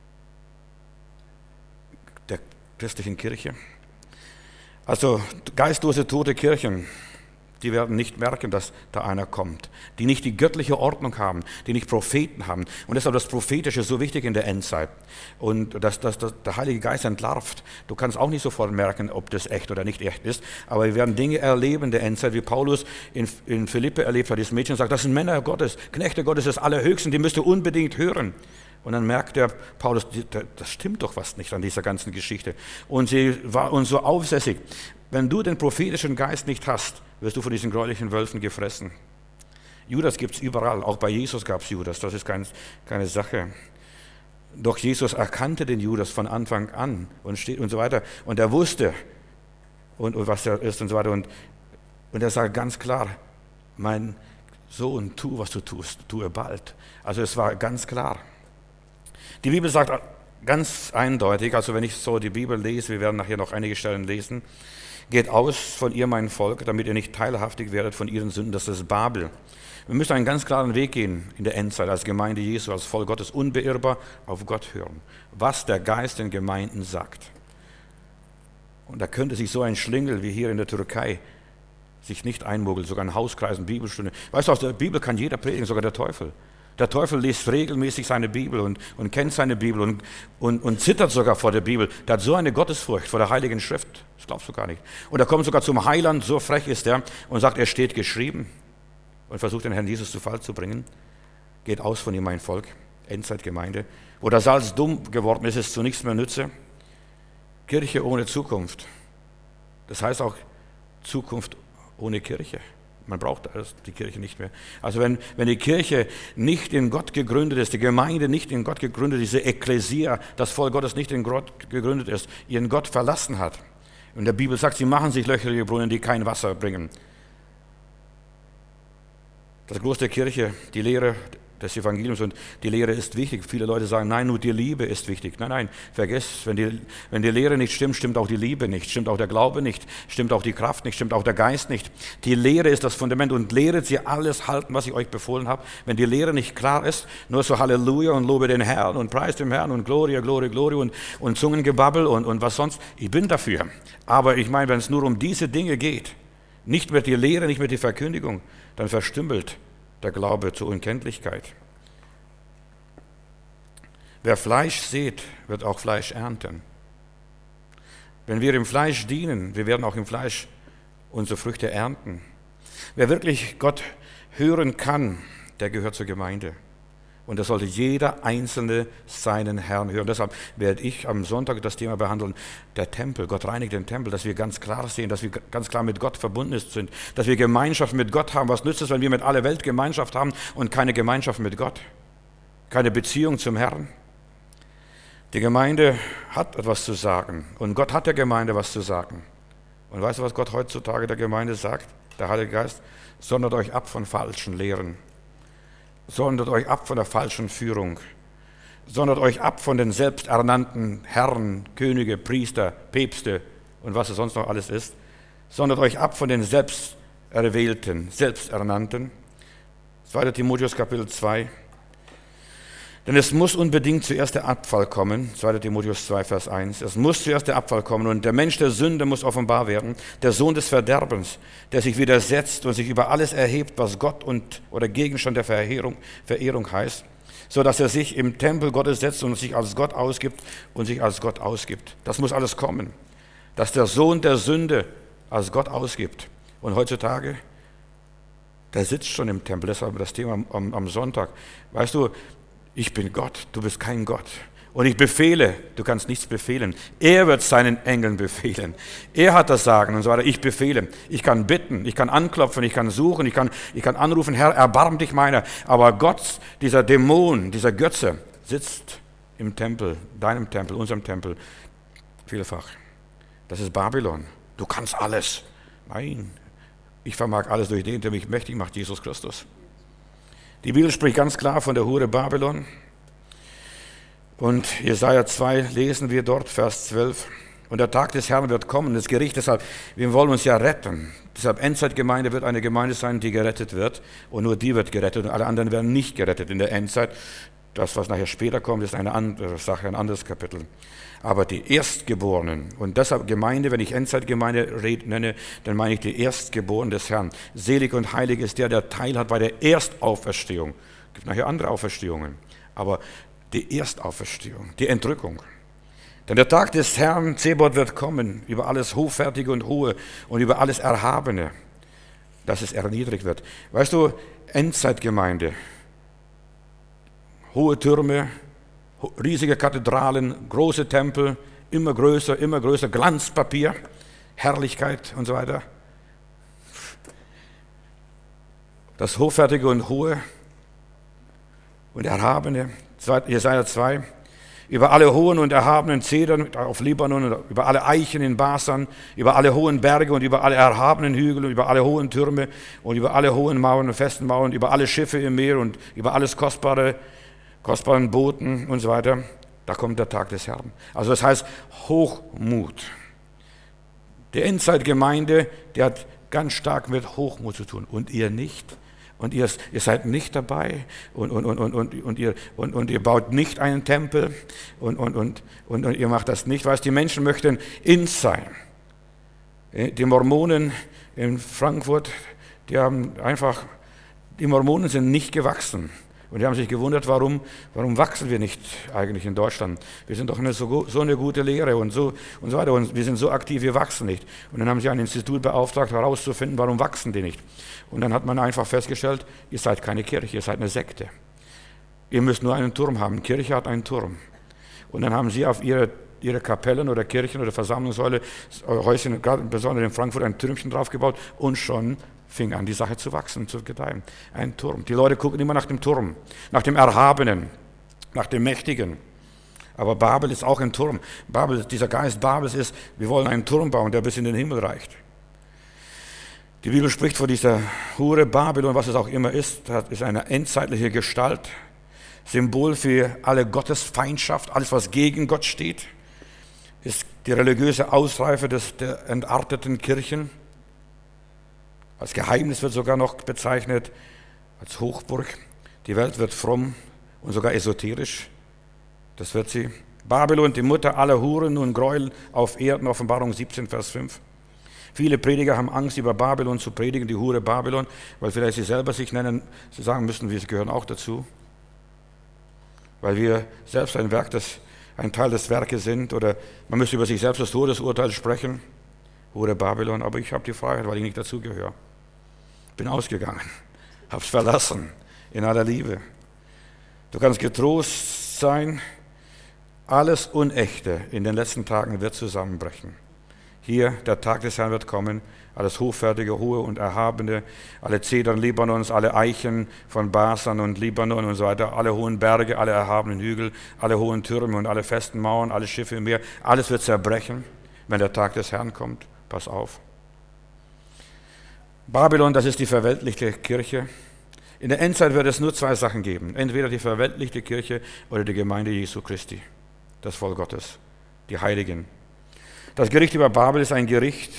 der christlichen Kirche. Also geistlose, tote Kirchen, die werden nicht merken, dass da einer kommt, die nicht die göttliche Ordnung haben, die nicht Propheten haben. Und deshalb das Prophetische so wichtig in der Endzeit. Und dass, dass, dass der Heilige Geist entlarvt. Du kannst auch nicht sofort merken, ob das echt oder nicht echt ist. Aber wir werden Dinge erleben in der Endzeit, wie Paulus in, in Philippe erlebt hat. Das Mädchen sagt, das sind Männer Gottes, Knechte Gottes des Allerhöchsten, die müsst ihr unbedingt hören. Und dann merkt der Paulus, das stimmt doch was nicht an dieser ganzen Geschichte. Und sie war uns so aufsässig. Wenn du den prophetischen Geist nicht hast, wirst du von diesen gräulichen Wölfen gefressen. Judas gibt es überall, auch bei Jesus gab es Judas, das ist kein, keine Sache. Doch Jesus erkannte den Judas von Anfang an und steht und so weiter. Und er wusste, und, und was er ist und so weiter. Und, und er sagt ganz klar, mein Sohn, tu, was du tust, tue bald. Also es war ganz klar. Die Bibel sagt ganz eindeutig, also wenn ich so die Bibel lese, wir werden nachher noch einige Stellen lesen, geht aus von ihr, mein Volk, damit ihr nicht teilhaftig werdet von ihren Sünden, das ist Babel. Wir müssen einen ganz klaren Weg gehen in der Endzeit, als Gemeinde Jesu, als Volk Gottes, unbeirrbar auf Gott hören, was der Geist den Gemeinden sagt. Und da könnte sich so ein Schlingel wie hier in der Türkei sich nicht einmogeln, sogar in Hauskreisen, Bibelstunde. Weißt du, aus der Bibel kann jeder predigen, sogar der Teufel. Der Teufel liest regelmäßig seine Bibel und, und kennt seine Bibel und, und, und zittert sogar vor der Bibel. Der hat so eine Gottesfurcht vor der Heiligen Schrift, das glaubst du gar nicht. Und er kommt sogar zum Heiland, so frech ist er, und sagt, er steht geschrieben und versucht den Herrn Jesus zu Fall zu bringen. Geht aus von ihm, mein Volk, Endzeitgemeinde. Wo das Salz dumm geworden ist, ist es zu nichts mehr Nütze. Kirche ohne Zukunft. Das heißt auch Zukunft ohne Kirche. Man braucht die Kirche nicht mehr. Also wenn, wenn die Kirche nicht in Gott gegründet ist, die Gemeinde nicht in Gott gegründet ist, diese Ekklesia, das Volk Gottes nicht in Gott gegründet ist, ihren Gott verlassen hat. Und der Bibel sagt, sie machen sich löcherige Brunnen, die kein Wasser bringen. Das Groß der Kirche, die Lehre des Evangeliums und die Lehre ist wichtig. Viele Leute sagen, nein, nur die Liebe ist wichtig. Nein, nein, vergiss, wenn die, wenn die Lehre nicht stimmt, stimmt auch die Liebe nicht, stimmt auch der Glaube nicht, stimmt auch die Kraft nicht, stimmt auch der Geist nicht. Die Lehre ist das Fundament und lehret sie alles halten, was ich euch befohlen habe. Wenn die Lehre nicht klar ist, nur so Halleluja und lobe den Herrn und preis dem Herrn und Gloria, Gloria, Gloria und, und Zungengebabbel und, und was sonst. Ich bin dafür. Aber ich meine, wenn es nur um diese Dinge geht, nicht mit der Lehre, nicht mit der Verkündigung, dann verstümmelt der Glaube zur Unkenntlichkeit. Wer Fleisch sät, wird auch Fleisch ernten. Wenn wir im Fleisch dienen, wir werden auch im Fleisch unsere Früchte ernten. Wer wirklich Gott hören kann, der gehört zur Gemeinde. Und da sollte jeder Einzelne seinen Herrn hören. Deshalb werde ich am Sonntag das Thema behandeln, der Tempel. Gott reinigt den Tempel, dass wir ganz klar sehen, dass wir ganz klar mit Gott verbunden sind, dass wir Gemeinschaft mit Gott haben. Was nützt es, wenn wir mit aller Welt Gemeinschaft haben und keine Gemeinschaft mit Gott? Keine Beziehung zum Herrn? Die Gemeinde hat etwas zu sagen und Gott hat der Gemeinde was zu sagen. Und weißt du, was Gott heutzutage der Gemeinde sagt? Der Heilige Geist, sondert euch ab von falschen Lehren. Sondert euch ab von der falschen Führung. Sondert euch ab von den selbsternannten Herren, Könige, Priester, Päpste und was es sonst noch alles ist. Sondert euch ab von den selbsterwählten, selbsternannten. zweiter Timotheus Kapitel zwei. Denn es muss unbedingt zuerst der Abfall kommen, zweiter Timotheus zwei, Vers eins. Es muss zuerst der Abfall kommen und der Mensch der Sünde muss offenbar werden, der Sohn des Verderbens, der sich widersetzt und sich über alles erhebt, was Gott und oder Gegenstand der Verehrung, Verehrung heißt, so dass er sich im Tempel Gottes setzt und sich als Gott ausgibt und sich als Gott ausgibt. Das muss alles kommen, dass der Sohn der Sünde als Gott ausgibt. Und heutzutage, der sitzt schon im Tempel, das war das Thema am, am Sonntag. Weißt du, ich bin Gott, du bist kein Gott. Und ich befehle, du kannst nichts befehlen. Er wird seinen Engeln befehlen. Er hat das Sagen und so weiter. Ich befehle. Ich kann bitten, ich kann anklopfen, ich kann suchen, ich kann, ich kann anrufen, Herr, erbarm dich meiner. Aber Gott, dieser Dämon, dieser Götze, sitzt im Tempel, deinem Tempel, unserem Tempel, vielfach. Das ist Babylon. Du kannst alles. Nein, ich vermag alles durch den, der mich mächtig macht, Jesus Christus. Die Bibel spricht ganz klar von der Hure Babylon. Und Jesaja zwei lesen wir dort, Vers zwölf. Und der Tag des Herrn wird kommen, das Gericht, deshalb, wir wollen uns ja retten. Deshalb, Endzeitgemeinde wird eine Gemeinde sein, die gerettet wird. Und nur die wird gerettet und alle anderen werden nicht gerettet in der Endzeit. Das, was nachher später kommt, ist eine andere Sache, ein anderes Kapitel. Aber die Erstgeborenen, und deshalb Gemeinde, wenn ich Endzeitgemeinde nenne, dann meine ich die Erstgeborenen des Herrn. Selig und heilig ist der, der Teil hat bei der Erstauferstehung. Es gibt nachher andere Auferstehungen, aber die Erstauferstehung, die Entrückung. Denn der Tag des Herrn, Zebot, wird kommen, über alles Hochfertige und Hohe und über alles Erhabene, dass es erniedrigt wird. Weißt du, Endzeitgemeinde, hohe Türme, riesige Kathedralen, große Tempel, immer größer, immer größer, Glanzpapier, Herrlichkeit und so weiter. Das Hochfertige und Hohe und Erhabene, Jesaja zwei, über alle hohen und erhabenen Zedern auf Libanon, über alle Eichen in Basan, über alle hohen Berge und über alle erhabenen Hügel und über alle hohen Türme und über alle hohen Mauern und festen Mauern, über alle Schiffe im Meer und über alles Kostbare, kostbaren Booten und so weiter, da kommt der Tag des Herrn. Also das heißt Hochmut. Die Endzeitgemeinde, die hat ganz stark mit Hochmut zu tun und ihr nicht. Und ihr, ihr seid nicht dabei und, und, und, und, und, und, ihr, und, und ihr baut nicht einen Tempel und, und, und, und, und ihr macht das nicht. Weißt, die Menschen möchten ins sein. Die Mormonen in Frankfurt, die haben einfach, die Mormonen sind nicht gewachsen. Und die haben sich gewundert, warum, warum wachsen wir nicht eigentlich in Deutschland? Wir sind doch eine so, so eine gute Lehre und so, und so weiter. Und wir sind so aktiv, wir wachsen nicht. Und dann haben sie ein Institut beauftragt, herauszufinden, warum wachsen die nicht. Und dann hat man einfach festgestellt, ihr seid keine Kirche, ihr seid eine Sekte. Ihr müsst nur einen Turm haben. Kirche hat einen Turm. Und dann haben sie auf ihre, ihre Kapellen oder Kirchen oder Versammlungssäule, Häuschen, gerade besonders in Frankfurt, ein Türmchen draufgebaut und schon fing an, die Sache zu wachsen, zu gedeihen. Ein Turm. Die Leute gucken immer nach dem Turm, nach dem Erhabenen, nach dem Mächtigen. Aber Babel ist auch ein Turm. Babel, dieser Geist Babels ist, wir wollen einen Turm bauen, der bis in den Himmel reicht. Die Bibel spricht von dieser Hure Babylon, was es auch immer ist, das ist eine endzeitliche Gestalt, Symbol für alle Gottesfeindschaft, alles, was gegen Gott steht, ist die religiöse Ausreife des, der entarteten Kirchen. Als Geheimnis wird sogar noch bezeichnet, als Hochburg. Die Welt wird fromm und sogar esoterisch. Das wird sie. Babylon, die Mutter aller Huren und Gräuel auf Erden, Offenbarung siebzehn, Vers fünf. Viele Prediger haben Angst, über Babylon zu predigen, die Hure Babylon, weil vielleicht sie selber sich nennen, sie sagen müssen, wir gehören auch dazu. Weil wir selbst ein Werk, des, ein Teil des Werkes sind, oder man müsste über sich selbst das Todesurteil sprechen. Hure Babylon, aber ich habe die Freiheit, weil ich nicht dazugehöre. Bin ausgegangen, hab's verlassen, in aller Liebe. Du kannst getrost sein, alles Unechte in den letzten Tagen wird zusammenbrechen. Hier, der Tag des Herrn wird kommen, alles Hochfertige, Hohe und Erhabene, alle Zedern Libanons, alle Eichen von Basan und Libanon und so weiter, alle hohen Berge, alle erhabenen Hügel, alle hohen Türme und alle festen Mauern, alle Schiffe im Meer, alles wird zerbrechen, wenn der Tag des Herrn kommt. Pass auf. Babylon, das ist die verweltlichte Kirche. In der Endzeit wird es nur zwei Sachen geben. Entweder die verweltlichte Kirche oder die Gemeinde Jesu Christi, das Volk Gottes, die Heiligen. Das Gericht über Babel ist ein Gericht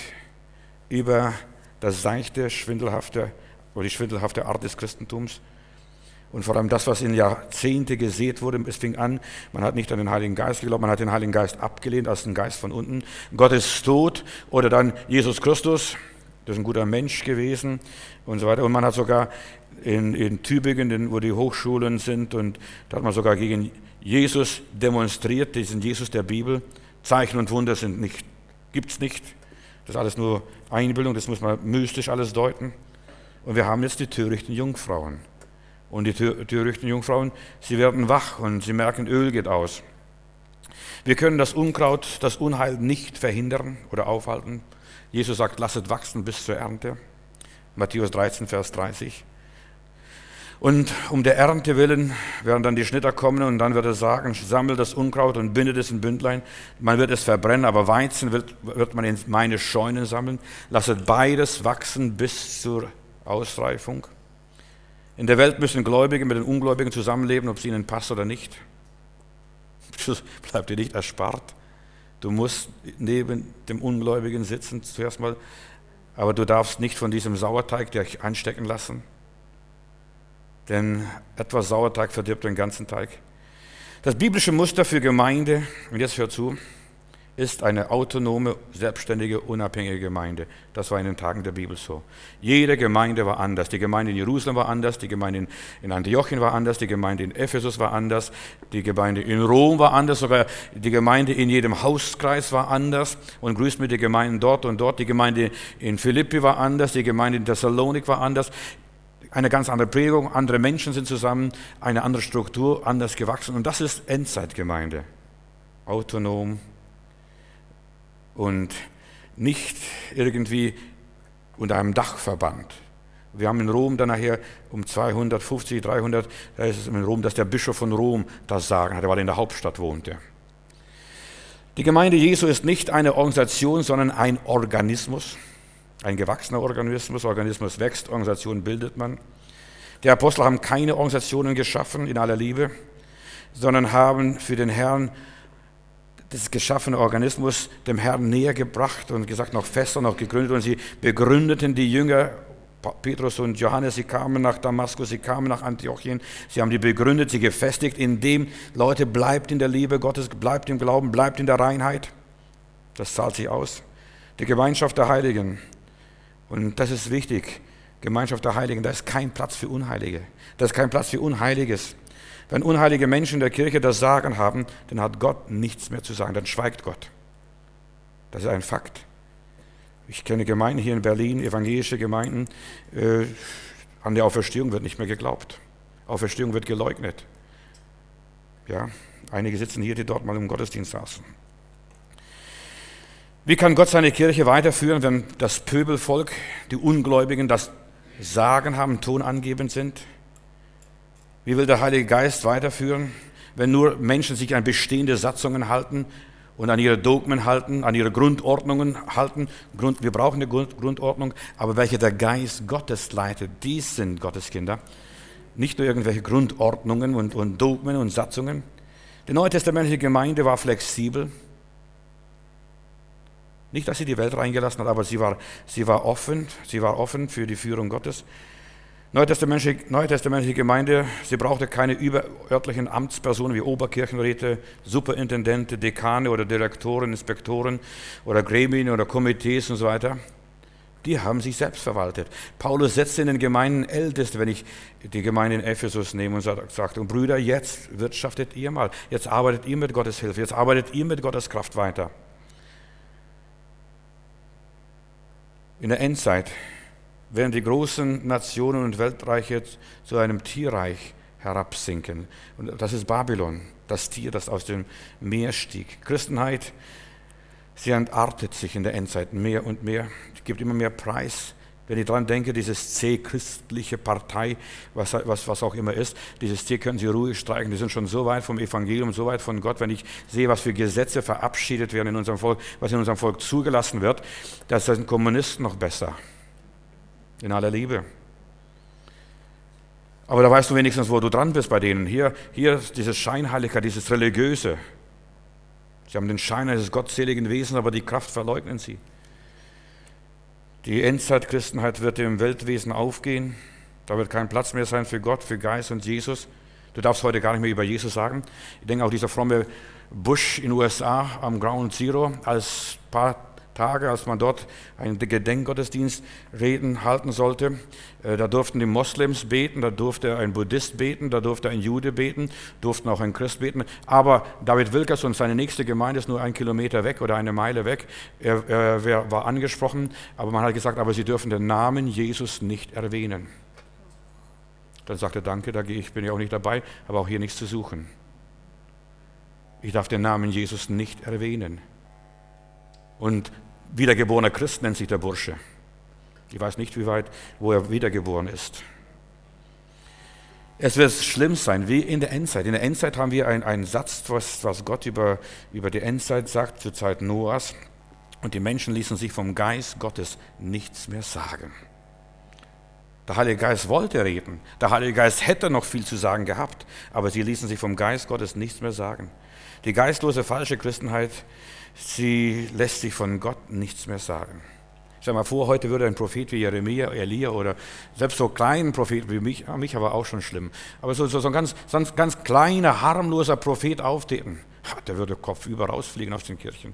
über das seichte, schwindelhafte oder die schwindelhafte Art des Christentums. Und vor allem das, was in Jahrzehnte gesät wurde, es fing an, man hat nicht an den Heiligen Geist geglaubt, man hat den Heiligen Geist abgelehnt als den Geist von unten. Gott ist tot oder dann Jesus Christus, das ist ein guter Mensch gewesen und so weiter. Und man hat sogar in, in Tübingen, wo die Hochschulen sind, und da hat man sogar gegen Jesus demonstriert, diesen Jesus der Bibel. Zeichen und Wunder sind nicht, gibt's nicht. Das ist alles nur Einbildung, das muss man mystisch alles deuten. Und wir haben jetzt die törichten Jungfrauen. Und die törichten Jungfrauen, sie werden wach und sie merken, Öl geht aus. Wir können das Unkraut, das Unheil nicht verhindern oder aufhalten. Jesus sagt, lasset wachsen bis zur Ernte. Matthäus dreizehn, Vers dreißig. Und um der Ernte willen werden dann die Schnitter kommen und dann wird er sagen, sammelt das Unkraut und bindet es in Bündlein. Man wird es verbrennen, aber Weizen wird, wird man in meine Scheunen sammeln. Lasset beides wachsen bis zur Ausreifung. In der Welt müssen Gläubige mit den Ungläubigen zusammenleben, ob es ihnen passt oder nicht. Das bleibt dir nicht erspart. Du musst neben dem Ungläubigen sitzen zuerst mal, aber du darfst nicht von diesem Sauerteig dich anstecken lassen. Denn etwas Sauerteig verdirbt den ganzen Teig. Das biblische Muster für Gemeinde, und jetzt hört zu, ist eine autonome, selbstständige, unabhängige Gemeinde. Das war in den Tagen der Bibel so. Jede Gemeinde war anders. Die Gemeinde in Jerusalem war anders, die Gemeinde in Antiochien war anders, die Gemeinde in Ephesus war anders, die Gemeinde in Rom war anders, sogar die Gemeinde in jedem Hauskreis war anders. Und grüßt mir die Gemeinden dort und dort. Die Gemeinde in Philippi war anders, die Gemeinde in Thessalonik war anders. Eine ganz andere Prägung, andere Menschen sind zusammen, eine andere Struktur, anders gewachsen. Und das ist Endzeitgemeinde. Autonom und nicht irgendwie unter einem Dachverband. Wir haben in Rom dann nachher um zweihundertfünfzig, dreihundert, da ist es in Rom, dass der Bischof von Rom das Sagen hatte, weil er in der Hauptstadt wohnte. Die Gemeinde Jesu ist nicht eine Organisation, sondern ein Organismus. Ein gewachsener Organismus, Organismus wächst, Organisation bildet man. Die Apostel haben keine Organisationen geschaffen in aller Liebe, sondern haben für den Herrn das geschaffene Organismus dem Herrn näher gebracht und gesagt, noch fester, noch gegründet. Und sie begründeten die Jünger, Petrus und Johannes, sie kamen nach Damaskus, sie kamen nach Antiochien, sie haben die begründet, sie gefestigt, indem, Leute, bleibt in der Liebe Gottes, bleibt im Glauben, bleibt in der Reinheit. Das zahlt sich aus. Die Gemeinschaft der Heiligen. Und das ist wichtig, Gemeinschaft der Heiligen, da ist kein Platz für Unheilige. Da ist kein Platz für Unheiliges. Wenn unheilige Menschen in der Kirche das Sagen haben, dann hat Gott nichts mehr zu sagen, dann schweigt Gott. Das ist ein Fakt. Ich kenne Gemeinden hier in Berlin, evangelische Gemeinden, äh, an der Auferstehung wird nicht mehr geglaubt. Auferstehung wird geleugnet. Ja, einige sitzen hier, die dort mal im Gottesdienst saßen. Wie kann Gott seine Kirche weiterführen, wenn das Pöbelvolk, die Ungläubigen, das Sagen haben, tonangebend sind? Wie will der Heilige Geist weiterführen, wenn nur Menschen sich an bestehende Satzungen halten und an ihre Dogmen halten, an ihre Grundordnungen halten? Grund, wir brauchen eine Grund, Grundordnung, aber welche der Geist Gottes leitet, dies sind Gottes Kinder. Nicht nur irgendwelche Grundordnungen und, und Dogmen und Satzungen. Die neutestamentliche Gemeinde war flexibel. Nicht, dass sie die Welt reingelassen hat, aber sie war, sie war offen, sie war offen für die Führung Gottes. Neutestamentliche, Neutestamentliche Gemeinde, sie brauchte keine überörtlichen Amtspersonen wie Oberkirchenräte, Superintendente, Dekane oder Direktoren, Inspektoren oder Gremien oder Komitees und so weiter. Die haben sich selbst verwaltet. Paulus setzte in den Gemeinden Älteste, wenn ich die Gemeinde in Ephesus nehme und sagte, und Brüder, jetzt wirtschaftet ihr mal, jetzt arbeitet ihr mit Gottes Hilfe, jetzt arbeitet ihr mit Gottes Kraft weiter. In der Endzeit werden die großen Nationen und Weltreiche zu einem Tierreich herabsinken. Und das ist Babylon, das Tier, das aus dem Meer stieg. Christenheit, sie entartet sich in der Endzeit mehr und mehr, gibt immer mehr Preis. Wenn ich daran denke, dieses C-christliche Partei, was, was, was auch immer ist, dieses C können Sie ruhig streichen, die sind schon so weit vom Evangelium, so weit von Gott. Wenn ich sehe, was für Gesetze verabschiedet werden in unserem Volk, was in unserem Volk zugelassen wird, das sind Kommunisten noch besser. In aller Liebe. Aber da weißt du wenigstens, wo du dran bist bei denen. Hier, hier diese Scheinheiligkeit, dieses Religiöse. Sie haben den Schein eines gottseligen Wesens, aber die Kraft verleugnen sie. Die Endzeitchristenheit wird im Weltwesen aufgehen. Da wird kein Platz mehr sein für Gott, für Geist und Jesus. Du darfst heute gar nicht mehr über Jesus sagen. Ich denke auch dieser fromme Bush in den U S A am Ground Zero, als paar Tage, als man dort einen Gedenkgottesdienst reden halten sollte, äh, da durften die Moslems beten, da durfte ein Buddhist beten, da durfte ein Jude beten, durften auch ein Christ beten. Aber David Wilkers und seine nächste Gemeinde ist nur ein Kilometer weg oder eine Meile weg. Er, er war angesprochen, aber man hat gesagt, aber sie dürfen den Namen Jesus nicht erwähnen. Dann sagte er, danke, da gehe ich, bin ich auch nicht dabei, habe auch hier nichts zu suchen. Ich darf den Namen Jesus nicht erwähnen. Und wiedergeborener Christ nennt sich der Bursche. Ich weiß nicht, wie weit, wo er wiedergeboren ist. Es wird schlimm sein, wie in der Endzeit. In der Endzeit haben wir einen, einen Satz, was, was Gott über, über die Endzeit sagt, zur Zeit Noahs. Und die Menschen ließen sich vom Geist Gottes nichts mehr sagen. Der Heilige Geist wollte reden. Der Heilige Geist hätte noch viel zu sagen gehabt, aber sie ließen sich vom Geist Gottes nichts mehr sagen. Die geistlose, falsche Christenheit, sie lässt sich von Gott nichts mehr sagen. Ich sage mal vor, heute würde ein Prophet wie Jeremia, Elia oder selbst so kleinen Prophet wie mich, ja, mich aber auch schon schlimm, aber so, so, so ein ganz, ganz, ganz kleiner, harmloser Prophet auftreten, der würde kopfüber rausfliegen aus den Kirchen.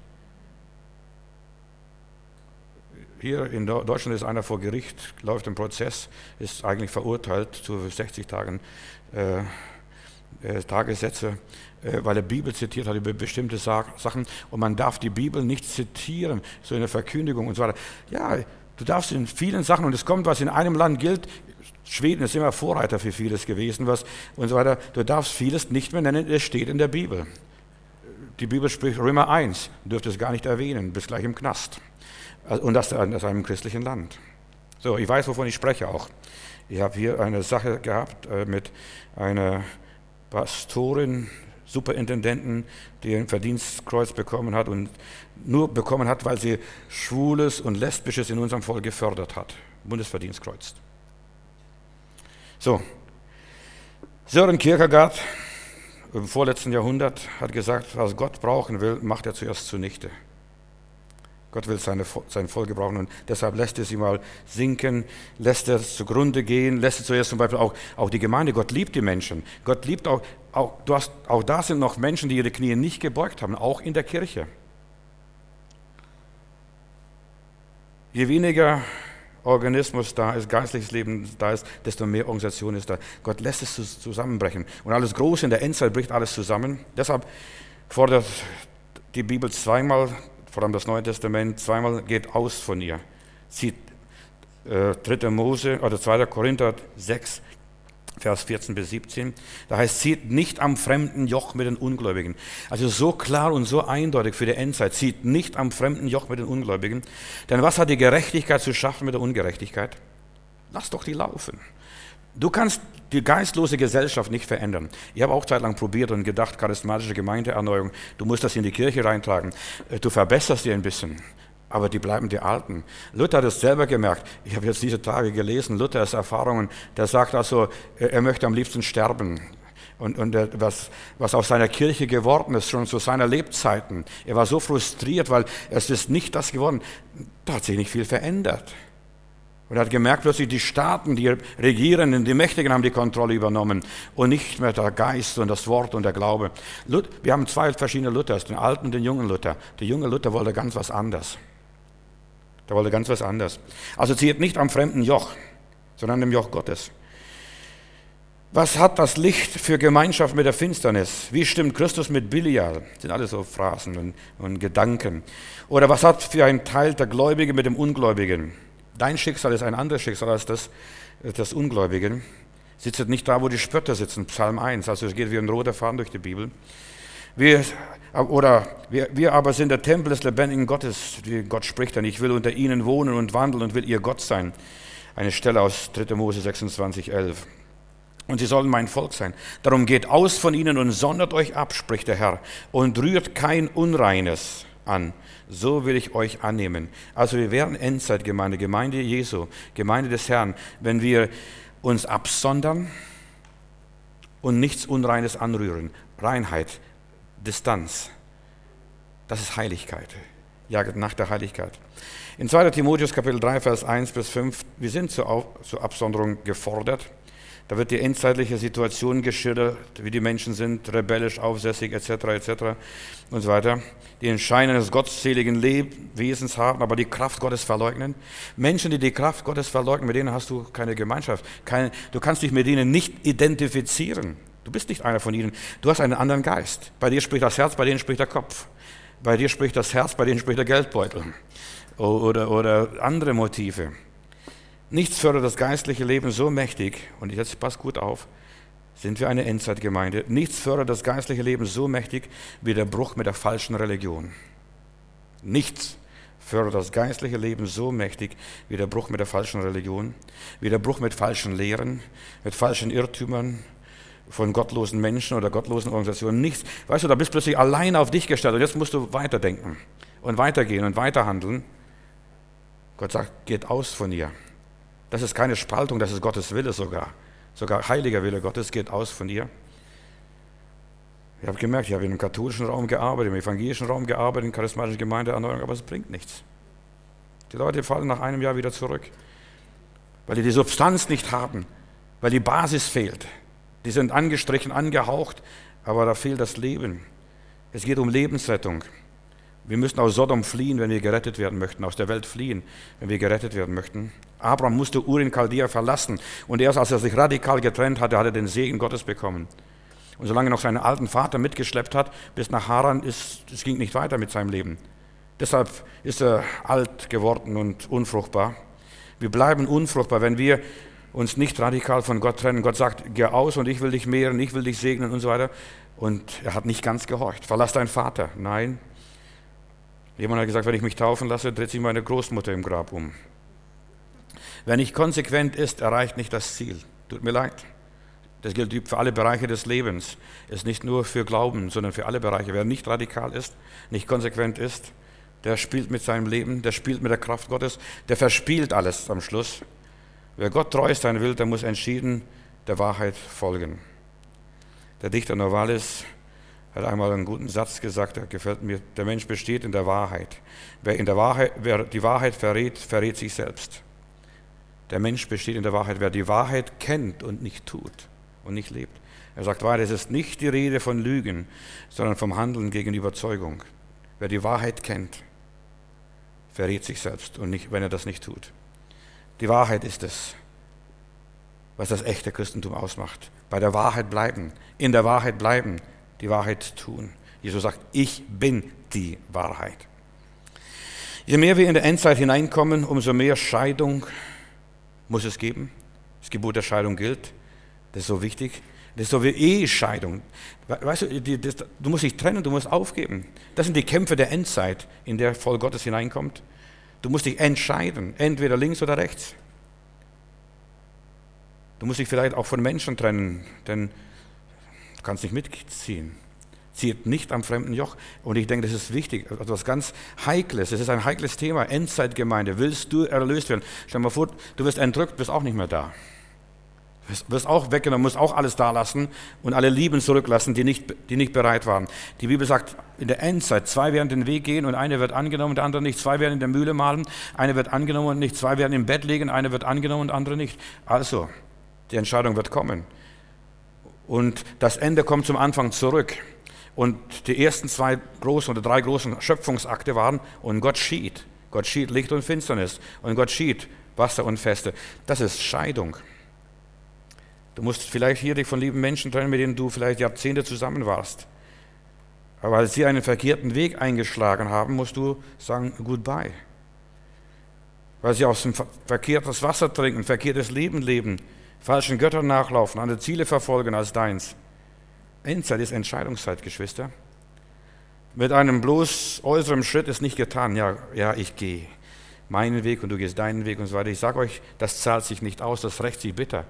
Hier in Deutschland ist einer vor Gericht, läuft ein Prozess, ist eigentlich verurteilt zu sechzig Tagen äh, äh, Tagessätze, äh, weil er Bibel zitiert hat über bestimmte Sachen und man darf die Bibel nicht zitieren, so in der Verkündigung und so weiter. Ja, du darfst in vielen Sachen, und es kommt, was in einem Land gilt, Schweden ist immer Vorreiter für vieles gewesen, was und so weiter, du darfst vieles nicht mehr nennen, es steht in der Bibel. Die Bibel spricht Römer eins, du dürftest es gar nicht erwähnen, bist gleich im Knast. Und das aus einem christlichen Land. So, ich weiß, wovon ich spreche auch. Ich habe hier eine Sache gehabt äh, mit einer Pastorin, Superintendenten, die ein Verdienstkreuz bekommen hat und nur bekommen hat, weil sie Schwules und Lesbisches in unserem Volk gefördert hat. Bundesverdienstkreuz. So, Søren Kierkegaard im vorletzten Jahrhundert hat gesagt, was Gott brauchen will, macht er zuerst zunichte. Gott will seine, sein Volk gebrauchen und deshalb lässt er sie mal sinken, lässt er zugrunde gehen, lässt er zuerst zum Beispiel auch, auch die Gemeinde. Gott liebt die Menschen. Gott liebt auch, auch, du hast, auch da sind noch Menschen, die ihre Knie nicht gebeugt haben, auch in der Kirche. Je weniger Organismus da ist, geistliches Leben da ist, desto mehr Organisation ist da. Gott lässt es zusammenbrechen. Und alles Große in der Endzeit bricht alles zusammen. Deshalb fordert die Bibel zweimal, vor allem das Neue Testament, zweimal geht aus von ihr. Zieht äh, dritter Mose oder zweiter Korinther sechs, Vers vierzehn bis siebzehn. Da heißt, zieht nicht am fremden Joch mit den Ungläubigen. Also so klar und so eindeutig für die Endzeit, zieht nicht am fremden Joch mit den Ungläubigen. Denn was hat die Gerechtigkeit zu schaffen mit der Ungerechtigkeit? Lass doch die laufen. Du kannst die geistlose Gesellschaft nicht verändern. Ich habe auch zeitlang probiert und gedacht, charismatische Gemeindeerneuerung, du musst das in die Kirche reintragen. Du verbesserst die ein bisschen, aber die bleiben die Alten. Luther hat es selber gemerkt. Ich habe jetzt diese Tage gelesen, Luthers Erfahrungen, der sagt also, er möchte am liebsten sterben. Und, und was, was aus seiner Kirche geworden ist, schon zu seiner Lebzeiten. Er war so frustriert, weil es ist nicht das geworden. Da hat sich nicht viel verändert. Und er hat gemerkt, plötzlich die Staaten, die Regierenden, die Mächtigen haben die Kontrolle übernommen und nicht mehr der Geist und das Wort und der Glaube. Wir haben zwei verschiedene Luthers, den alten und den jungen Luther. Der junge Luther wollte ganz was anderes. Der wollte ganz was anderes. Also zieht nicht am fremden Joch, sondern an dem Joch Gottes. Was hat das Licht für Gemeinschaft mit der Finsternis? Wie stimmt Christus mit Belial? Das sind alles so Phrasen und, und Gedanken. Oder was hat für ein Teil der Gläubige mit dem Ungläubigen? Dein Schicksal ist ein anderes Schicksal als das des Ungläubigen. Sitzt nicht da, wo die Spötter sitzen, Psalm eins. Also es geht wie ein roter Faden durch die Bibel. Wir, oder wir, wir aber sind der Tempel des lebendigen Gottes. Wie Gott spricht dann, ich will unter ihnen wohnen und wandeln und will ihr Gott sein. Eine Stelle aus dritter Mose sechsundzwanzig, elf. Und sie sollen mein Volk sein. Darum geht aus von ihnen und sondert euch ab, spricht der Herr, und rührt kein Unreines an. So will ich euch annehmen. Also wir werden Endzeitgemeinde, Gemeinde Jesu, Gemeinde des Herrn, wenn wir uns absondern und nichts Unreines anrühren. Reinheit, Distanz, das ist Heiligkeit. jaget nach der Heiligkeit. In zweiter Timotheus Kapitel drei, Vers eins bis fünf, wir sind zur, Auf, zur Absonderung gefordert. Da wird die endzeitliche Situation geschildert, wie die Menschen sind, rebellisch, aufsässig, et cetera, et cetera und so weiter. Die einen Schein eines gottseligen Lebewesens haben, aber die Kraft Gottes verleugnen. Menschen, die die Kraft Gottes verleugnen, mit denen hast du keine Gemeinschaft. Keine, du kannst dich mit ihnen nicht identifizieren. Du bist nicht einer von ihnen. Du hast einen anderen Geist. Bei dir spricht das Herz, bei denen spricht der Kopf. Bei dir spricht das Herz, bei denen spricht der Geldbeutel. Oder, oder andere Motive. Nichts fördert das geistliche Leben so mächtig, und jetzt passt gut auf, sind wir eine Endzeitgemeinde. Nichts fördert das geistliche Leben so mächtig wie der Bruch mit der falschen Religion. Nichts fördert das geistliche Leben so mächtig wie der Bruch mit der falschen Religion, wie der Bruch mit falschen Lehren, mit falschen Irrtümern von gottlosen Menschen oder gottlosen Organisationen. Nichts. Weißt du, da bist du plötzlich allein auf dich gestellt und jetzt musst du weiterdenken und weitergehen und weiterhandeln. Gott sagt, geht aus von ihr. Das ist keine Spaltung, das ist Gottes Wille sogar. Sogar heiliger Wille Gottes geht aus von ihr. Ich habe gemerkt, ich habe im katholischen Raum gearbeitet, im evangelischen Raum gearbeitet, in charismatischen Gemeindeerneuerung, aber es bringt nichts. Die Leute fallen nach einem Jahr wieder zurück, weil die die Substanz nicht haben, weil die Basis fehlt. Die sind angestrichen, angehaucht, aber da fehlt das Leben. Es geht um Lebensrettung. Wir müssen aus Sodom fliehen, wenn wir gerettet werden möchten, aus der Welt fliehen, wenn wir gerettet werden möchten. Abraham musste Ur in Chaldea verlassen und erst als er sich radikal getrennt hatte, hat er den Segen Gottes bekommen. Und solange er noch seinen alten Vater mitgeschleppt hat, bis nach Haran, ist, es ging nicht weiter mit seinem Leben. Deshalb ist er alt geworden und unfruchtbar. Wir bleiben unfruchtbar, wenn wir uns nicht radikal von Gott trennen. Gott sagt, geh aus und ich will dich mehren, ich will dich segnen und so weiter. Und er hat nicht ganz gehorcht. Verlass deinen Vater. Nein. Jemand hat gesagt, wenn ich mich taufen lasse, dreht sich meine Großmutter im Grab um. Wer nicht konsequent ist, erreicht nicht das Ziel. Tut mir leid. Das gilt für alle Bereiche des Lebens. Ist nicht nur für Glauben, sondern für alle Bereiche. Wer nicht radikal ist, nicht konsequent ist, der spielt mit seinem Leben, der spielt mit der Kraft Gottes, der verspielt alles am Schluss. Wer Gott treu sein will, der muss entschieden der Wahrheit folgen. Der Dichter Novalis hat einmal einen guten Satz gesagt, der gefällt mir. Der Mensch besteht in der Wahrheit. Wer, in der Wahrheit, wer die Wahrheit verrät, verrät sich selbst. Der Mensch besteht in der Wahrheit. Wer die Wahrheit kennt und nicht tut und nicht lebt. Er sagt weiter, es ist nicht die Rede von Lügen, sondern vom Handeln gegen Überzeugung. Wer die Wahrheit kennt, verrät sich selbst, und nicht, wenn er das nicht tut. Die Wahrheit ist es, was das echte Christentum ausmacht. Bei der Wahrheit bleiben, in der Wahrheit bleiben, die Wahrheit tun. Jesus sagt, ich bin die Wahrheit. Je mehr wir in der Endzeit hineinkommen, umso mehr Scheidung muss es geben. Das Gebot der Scheidung gilt. Das ist so wichtig. Das ist so wie Ehescheidung. Weißt du, die, das, du musst dich trennen, du musst aufgeben. Das sind die Kämpfe der Endzeit, in der Volk Gottes hineinkommt. Du musst dich entscheiden, entweder links oder rechts. Du musst dich vielleicht auch von Menschen trennen, denn du kannst nicht mitziehen. Zieht nicht am fremden Joch. Und ich denke, das ist wichtig, etwas ganz Heikles. Es ist ein heikles Thema, Endzeitgemeinde. Willst du erlöst werden? Stell dir mal vor, du wirst entrückt, bist auch nicht mehr da. Du wirst auch weggenommen, musst auch alles da lassen und alle Lieben zurücklassen, die nicht, die nicht bereit waren. Die Bibel sagt, in der Endzeit, zwei werden den Weg gehen und eine wird angenommen, der andere nicht. Zwei werden in der Mühle mahlen, eine wird angenommen und nicht. Zwei werden im Bett liegen, eine wird angenommen und andere nicht. Also, die Entscheidung wird kommen. Und das Ende kommt zum Anfang zurück. Und die ersten zwei großen oder drei großen Schöpfungsakte waren, und Gott schied. Gott schied Licht und Finsternis. Und Gott schied Wasser und Feste. Das ist Scheidung. Du musst vielleicht hier dich von lieben Menschen trennen, mit denen du vielleicht Jahrzehnte zusammen warst. Aber weil sie einen verkehrten Weg eingeschlagen haben, musst du sagen, goodbye. Weil sie aus dem verkehrtes Wasser trinken, verkehrtes Leben leben, falschen Göttern nachlaufen, andere Ziele verfolgen als deins. Endzeit ist Entscheidungszeit, Geschwister. Mit einem bloß äußeren Schritt ist nicht getan. Ja, ja, ich gehe meinen Weg und du gehst deinen Weg und so weiter. Ich sage euch, das zahlt sich nicht aus, das rächt sich bitter.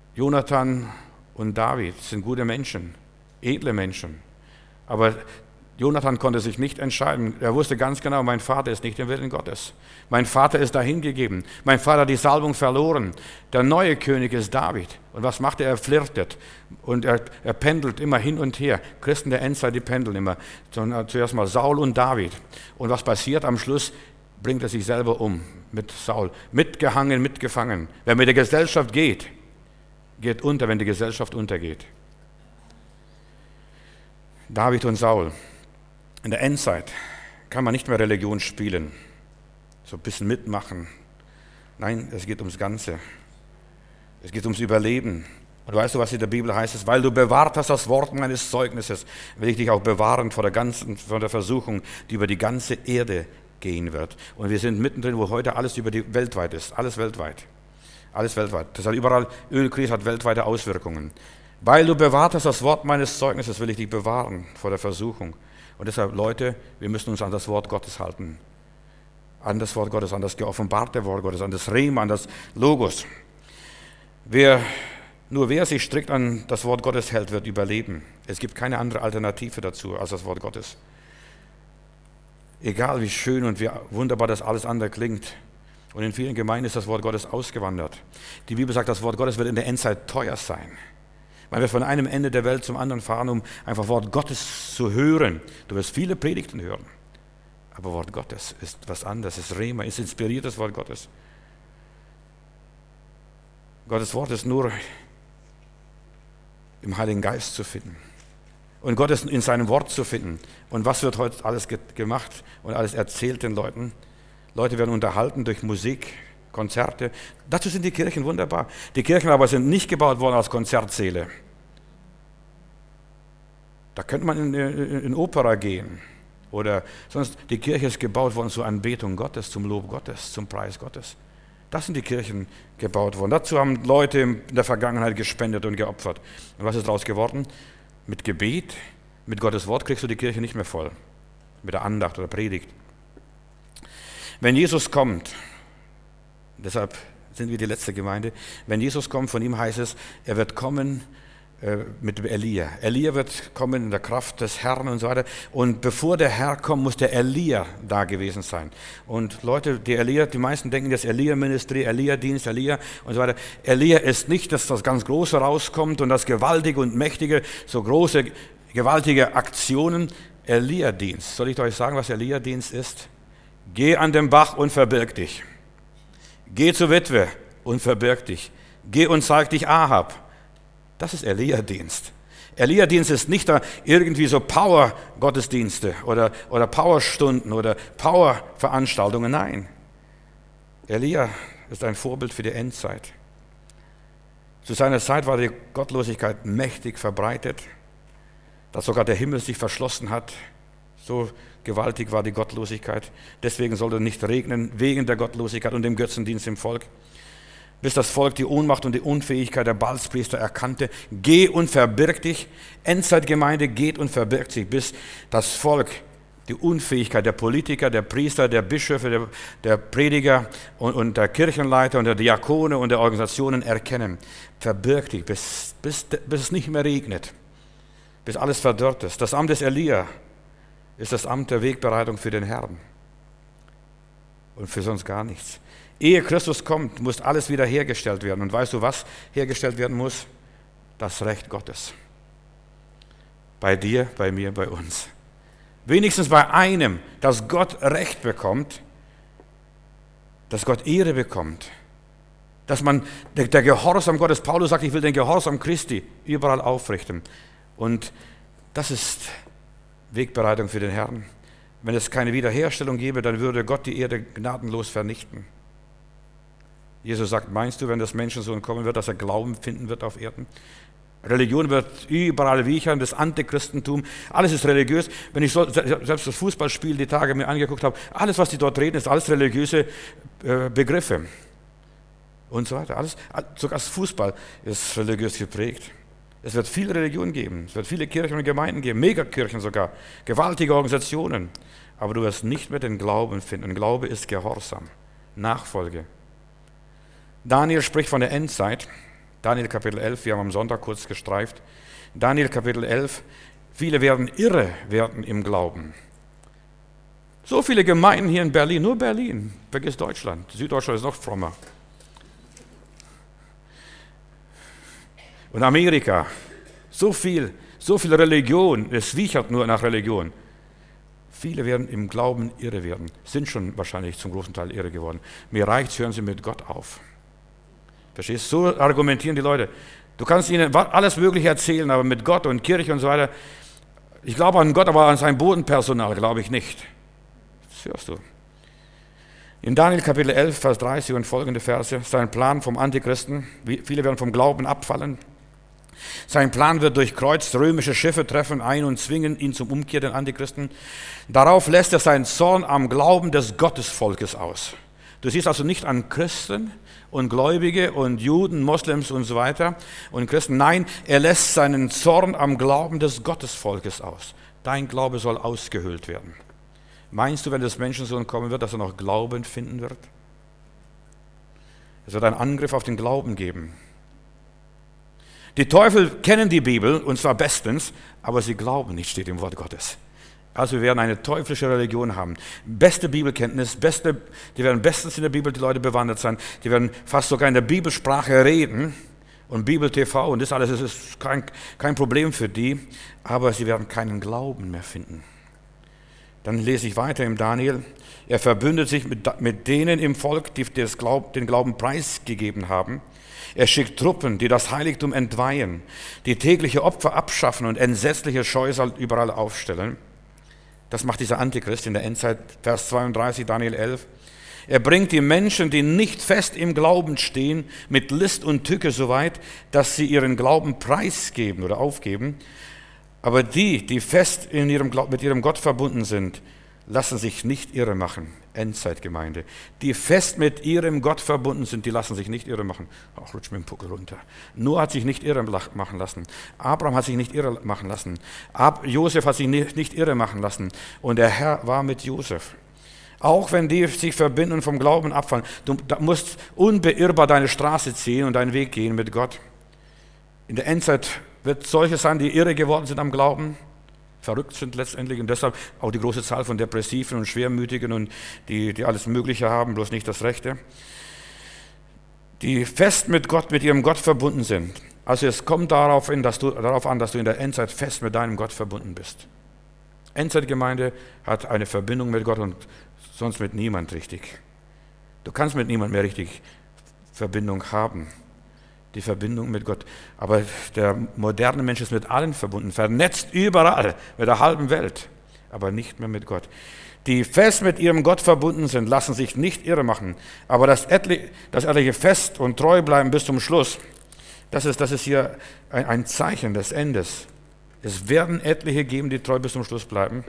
Jonathan und David sind gute Menschen, edle Menschen. Aber Jonathan konnte sich nicht entscheiden. Er wusste ganz genau, mein Vater ist nicht im Willen Gottes. Mein Vater ist dahingegeben. Mein Vater hat die Salbung verloren. Der neue König ist David. Und was macht er? Er flirtet und er, er pendelt immer hin und her. Christen der Endzeit, die pendeln immer. Zuerst mal Saul und David. Und was passiert? Am Schluss bringt er sich selber um mit Saul. Mitgehangen, mitgefangen. Wer mit der Gesellschaft geht, geht unter, wenn die Gesellschaft untergeht. David und Saul. In der Endzeit kann man nicht mehr Religion spielen, so ein bisschen mitmachen. Nein, es geht ums Ganze. Es geht ums Überleben. Und weißt du, was in der Bibel heißt? Es, weil du bewahrt hast das Wort meines Zeugnisses, will ich dich auch bewahren vor der ganzen, vor der Versuchung, die über die ganze Erde gehen wird. Und wir sind mittendrin, wo heute alles über die weltweit ist. Alles weltweit. Alles weltweit. Das hat überall, Ölkrise hat weltweite Auswirkungen. Weil du bewahrt hast das Wort meines Zeugnisses, will ich dich bewahren vor der Versuchung. Und deshalb, Leute, wir müssen uns an das Wort Gottes halten. An das Wort Gottes, an das geoffenbarte Wort Gottes, an das Rema, an das Logos. Wer, nur wer sich strikt an das Wort Gottes hält, wird überleben. Es gibt keine andere Alternative dazu als das Wort Gottes. Egal wie schön und wie wunderbar das alles andere klingt. Und in vielen Gemeinden ist das Wort Gottes ausgewandert. Die Bibel sagt, das Wort Gottes wird in der Endzeit teuer sein. Man wird von einem Ende der Welt zum anderen fahren, um einfach Wort Gottes zu hören. Du wirst viele Predigten hören. Aber Wort Gottes ist was anderes, ist Rema, ist inspiriertes Wort Gottes. Gottes Wort ist nur im Heiligen Geist zu finden. Und Gott ist in seinem Wort zu finden. Und was wird heute alles gemacht und alles erzählt den Leuten? Leute werden unterhalten durch Musik, Konzerte. Dazu sind die Kirchen wunderbar. Die Kirchen aber sind nicht gebaut worden als Konzertsäle. Da könnte man in, in, in Opera gehen. Oder sonst, die Kirche ist gebaut worden zur Anbetung Gottes, zum Lob Gottes, zum Preis Gottes. Das sind die Kirchen gebaut worden. Dazu haben Leute in der Vergangenheit gespendet und geopfert. Und was ist daraus geworden? Mit Gebet, mit Gottes Wort kriegst du die Kirche nicht mehr voll. Mit der Andacht oder Predigt. Wenn Jesus kommt, deshalb sind wir die letzte Gemeinde. Wenn Jesus kommt, von ihm heißt es, er wird kommen äh, mit Elia. Elia wird kommen in der Kraft des Herrn und so weiter. Und bevor der Herr kommt, muss der Elia da gewesen sein. Und Leute, die Elia, die meisten denken, das Elia-Ministry, Elia-Dienst, Elia und so weiter. Elia ist nicht, dass das ganz Große rauskommt und das Gewaltige und Mächtige, so große, gewaltige Aktionen. Elia-Dienst. Soll ich euch sagen, was Elia-Dienst ist? Geh an den Bach und verbirg dich. Geh zur Witwe und verbirg dich. Geh und zeig dich Ahab. Das ist Elia-Dienst. Elia-Dienst ist nicht da irgendwie so Power-Gottesdienste oder, oder Power-Stunden oder Power-Veranstaltungen. Nein. Elia ist ein Vorbild für die Endzeit. Zu seiner Zeit war die Gottlosigkeit mächtig verbreitet, dass sogar der Himmel sich verschlossen hat. So gewaltig war die Gottlosigkeit. Deswegen sollte nicht regnen, wegen der Gottlosigkeit und dem Götzendienst im Volk. Bis das Volk die Ohnmacht und die Unfähigkeit der Baalspriester erkannte. Geh und verbirg dich. Endzeitgemeinde geht und verbirgt sich, bis das Volk die Unfähigkeit der Politiker, der Priester, der Bischöfe, der, der Prediger und, und der Kirchenleiter und der Diakone und der Organisationen erkennen. Verbirg dich, bis, bis, bis es nicht mehr regnet, bis alles verdorrt ist. Das Amt des Elia ist das Amt der Wegbereitung für den Herrn und für sonst gar nichts. Ehe Christus kommt, muss alles wieder hergestellt werden. Und weißt du, was hergestellt werden muss? Das Recht Gottes. Bei dir, bei mir, bei uns. Wenigstens bei einem, dass Gott Recht bekommt, dass Gott Ehre bekommt, dass man, der, der Gehorsam Gottes, Paulus sagt, ich will den Gehorsam Christi überall aufrichten. Und das ist Wegbereitung für den Herrn. Wenn es keine Wiederherstellung gäbe, dann würde Gott die Erde gnadenlos vernichten. Jesus sagt, meinst du, wenn das Menschensohn kommen wird, dass er Glauben finden wird auf Erden? Religion wird überall wiechern, das Antichristentum, alles ist religiös. Wenn ich so, selbst das Fußballspiel die Tage mir angeguckt habe, alles, was die dort reden, ist alles religiöse äh, Begriffe und so weiter. Alles, sogar das Fußball ist religiös geprägt. Es wird viel Religion geben, es wird viele Kirchen und Gemeinden geben, Megakirchen sogar, gewaltige Organisationen. Aber du wirst nicht mehr den Glauben finden. Und Glaube ist Gehorsam, Nachfolge. Daniel spricht von der Endzeit. Daniel Kapitel elf, wir haben am Sonntag kurz gestreift. Daniel Kapitel elf, Viele werden irre werden im Glauben. So viele Gemeinden hier in Berlin, nur Berlin, vergiss Deutschland. Süddeutschland ist noch frommer. Und Amerika, so viel, so viel Religion, es wiechert nur nach Religion. Viele werden im Glauben irre werden, sind schon wahrscheinlich zum großen Teil irre geworden. Mir reicht, hören sie mit Gott auf. Verstehst du? So argumentieren die Leute. Du kannst ihnen alles Mögliche erzählen, aber mit Gott und Kirche und so weiter. Ich glaube an Gott, aber an sein Bodenpersonal glaube ich nicht. Das hörst du. In Daniel Kapitel elf, Vers dreißig und folgende Verse, sein Plan vom Antichristen, viele werden vom Glauben abfallen. Sein Plan wird durchkreuzt, römische Schiffe treffen ein und zwingen ihn zum Umkehr, den Antichristen. Darauf lässt er seinen Zorn am Glauben des Gottesvolkes aus. Du siehst also nicht an Christen und Gläubige und Juden, Moslems und so weiter und Christen. Nein, er lässt seinen Zorn am Glauben des Gottesvolkes aus. Dein Glaube soll ausgehöhlt werden. Meinst du, wenn das Menschensohn kommen wird, dass er noch Glauben finden wird? Es wird einen Angriff auf den Glauben geben. Die Teufel kennen die Bibel, und zwar bestens, aber sie glauben nicht, steht im Wort Gottes. Also wir werden eine teuflische Religion haben. Beste Bibelkenntnis, beste, die werden bestens in der Bibel, die Leute bewandert sein. Die werden fast sogar in der Bibelsprache reden und Bibel-T V und das alles, das ist kein, kein Problem für die, aber sie werden keinen Glauben mehr finden. Dann lese ich weiter im Daniel. Er verbündet sich mit, mit denen im Volk, die das Glaub, den Glauben preisgegeben haben. Er schickt Truppen, die das Heiligtum entweihen, die tägliche Opfer abschaffen und entsetzliche Scheusal überall aufstellen. Das macht dieser Antichrist in der Endzeit, Vers zweiunddreißig, Daniel elf. Er bringt die Menschen, die nicht fest im Glauben stehen, mit List und Tücke so weit, dass sie ihren Glauben preisgeben oder aufgeben. Aber die, die fest in ihrem Glaub, mit ihrem Gott verbunden sind, lassen sich nicht irre machen. Endzeitgemeinde. Die fest mit ihrem Gott verbunden sind, die lassen sich nicht irre machen. Ach, rutsch mit dem Puckel runter. Noah hat sich nicht irre machen lassen. Abraham hat sich nicht irre machen lassen. Ab, Josef hat sich nicht, nicht irre machen lassen. Und der Herr war mit Josef. Auch wenn die sich verbinden und vom Glauben abfallen, du musst unbeirrbar deine Straße ziehen und deinen Weg gehen mit Gott. In der Endzeit wird solche sein, die irre geworden sind am Glauben, verrückt sind letztendlich und deshalb auch die große Zahl von Depressiven und Schwermütigen und die, die alles Mögliche haben, bloß nicht das Rechte, die fest mit Gott, mit ihrem Gott verbunden sind. Also es kommt darauf, in, dass du, darauf an, dass du in der Endzeit fest mit deinem Gott verbunden bist. Endzeitgemeinde hat eine Verbindung mit Gott und sonst mit niemand richtig. Du kannst mit niemand mehr richtig Verbindung haben. Die Verbindung mit Gott. Aber der moderne Mensch ist mit allen verbunden, vernetzt überall, mit der halben Welt, aber nicht mehr mit Gott. Die fest mit ihrem Gott verbunden sind, lassen sich nicht irre machen. Aber das etliche, das etliche fest und treu bleiben bis zum Schluss, das ist, das ist hier ein, ein Zeichen des Endes. Es werden etliche geben, die treu bis zum Schluss bleiben.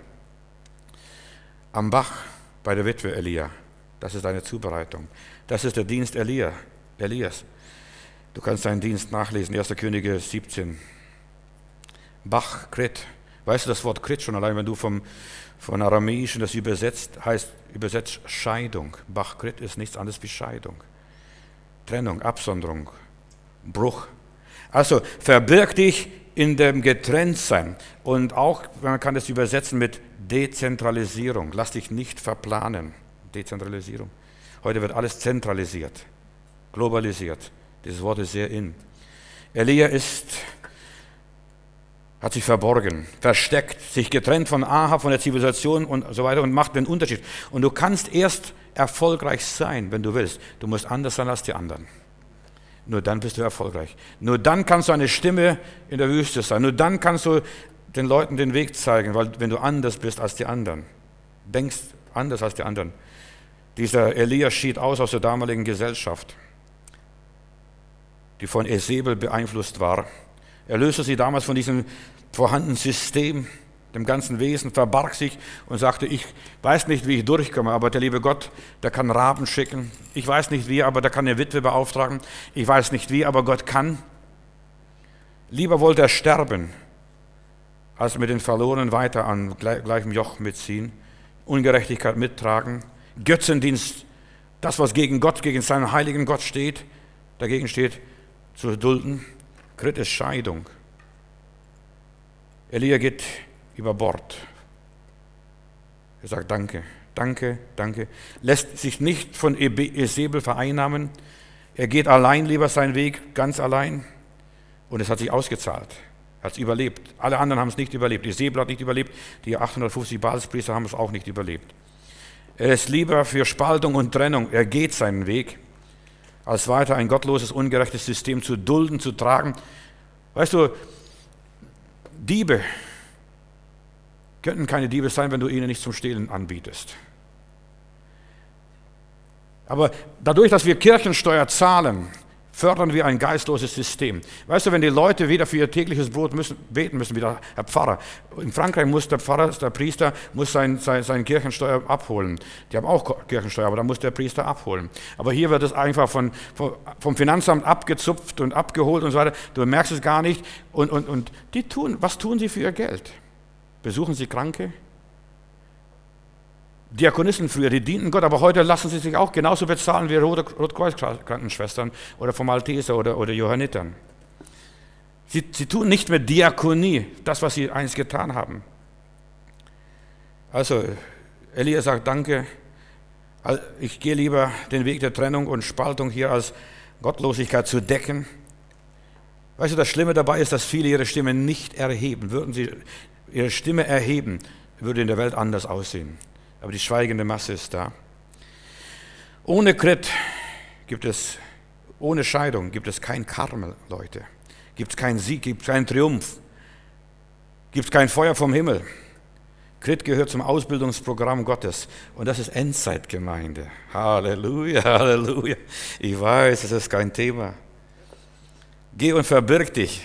Am Bach bei der Witwe Elia, das ist eine Zubereitung. Das ist der Dienst Elia, Elias. Du kannst seinen Dienst nachlesen, erster Könige siebzehn. Bach, Krit. Weißt du das Wort Krit schon allein, wenn du vom, von Aramäischen das übersetzt, heißt übersetzt Scheidung. Bach, Krit ist nichts anderes wie Scheidung. Trennung, Absonderung, Bruch. Also verbirg dich in dem Getrenntsein. Und auch, man kann das übersetzen mit Dezentralisierung. Lass dich nicht verplanen. Dezentralisierung. Heute wird alles zentralisiert, globalisiert. Dieses Wort ist sehr in. Elia ist, hat sich verborgen, versteckt, sich getrennt von Ahab, von der Zivilisation und so weiter und macht den Unterschied. Und du kannst erst erfolgreich sein, wenn du willst. Du musst anders sein als die anderen. Nur dann bist du erfolgreich. Nur dann kannst du eine Stimme in der Wüste sein. Nur dann kannst du den Leuten den Weg zeigen, weil wenn du anders bist als die anderen, denkst anders als die anderen. Dieser Elia schied aus aus der damaligen Gesellschaft, die von Esebel beeinflusst war. Er löste sie damals von diesem vorhandenen System, dem ganzen Wesen, verbarg sich und sagte, ich weiß nicht, wie ich durchkomme, aber der liebe Gott, der kann Raben schicken. Ich weiß nicht wie, aber der kann eine Witwe beauftragen. Ich weiß nicht wie, aber Gott kann. Lieber wollte er sterben, als mit den Verlorenen weiter an gleichem Joch mitziehen, Ungerechtigkeit mittragen, Götzendienst, das, was gegen Gott, gegen seinen heiligen Gott steht, dagegen steht, zu dulden. Krit ist Scheidung. Elia geht über Bord. Er sagt Danke, danke, danke. Lässt sich nicht von Jezebel vereinnahmen. Er geht allein lieber seinen Weg, ganz allein. Und es hat sich ausgezahlt. Er hat es überlebt. Alle anderen haben es nicht überlebt. Jezebel hat nicht überlebt. Die achthundertfünfzig Baalspriester haben es auch nicht überlebt. Er ist lieber für Spaltung und Trennung. Er geht seinen Weg, als weiter ein gottloses, ungerechtes System zu dulden, zu tragen. Weißt du, Diebe könnten keine Diebe sein, wenn du ihnen nicht zum Stehlen anbietest. Aber dadurch, dass wir Kirchensteuer zahlen, fördern wir ein geistloses System. Weißt du, wenn die Leute wieder für ihr tägliches Brot müssen, beten müssen, wie der Herr Pfarrer. In Frankreich muss der Pfarrer, der Priester, muss sein, sein, sein Kirchensteuer abholen. Die haben auch Kirchensteuer, aber da muss der Priester abholen. Aber hier wird es einfach von, von, vom Finanzamt abgezupft und abgeholt und so weiter. Du merkst es gar nicht. Und, und, und die tun, was tun sie für ihr Geld? Besuchen sie Kranke? Diakonissen früher, die dienten Gott, aber heute lassen sie sich auch genauso bezahlen wie Rotkreuz-Krankenschwestern oder vom Malteser oder, oder Johannitern. Sie, sie tun nicht mehr Diakonie, das, was sie einst getan haben. Also, Elia sagt, danke, ich gehe lieber den Weg der Trennung und Spaltung hier als Gottlosigkeit zu decken. Weißt du, das Schlimme dabei ist, dass viele ihre Stimme nicht erheben. Würden sie ihre Stimme erheben, würde in der Welt anders aussehen. Aber die schweigende Masse ist da. Ohne Krit gibt es, ohne Scheidung gibt es kein Karmel, Leute. Gibt es keinen Sieg, gibt es keinen Triumph. Gibt es kein Feuer vom Himmel. Krit gehört zum Ausbildungsprogramm Gottes. Und das ist Endzeitgemeinde. Halleluja, Halleluja. Ich weiß, es ist kein Thema. Geh und verbirg dich.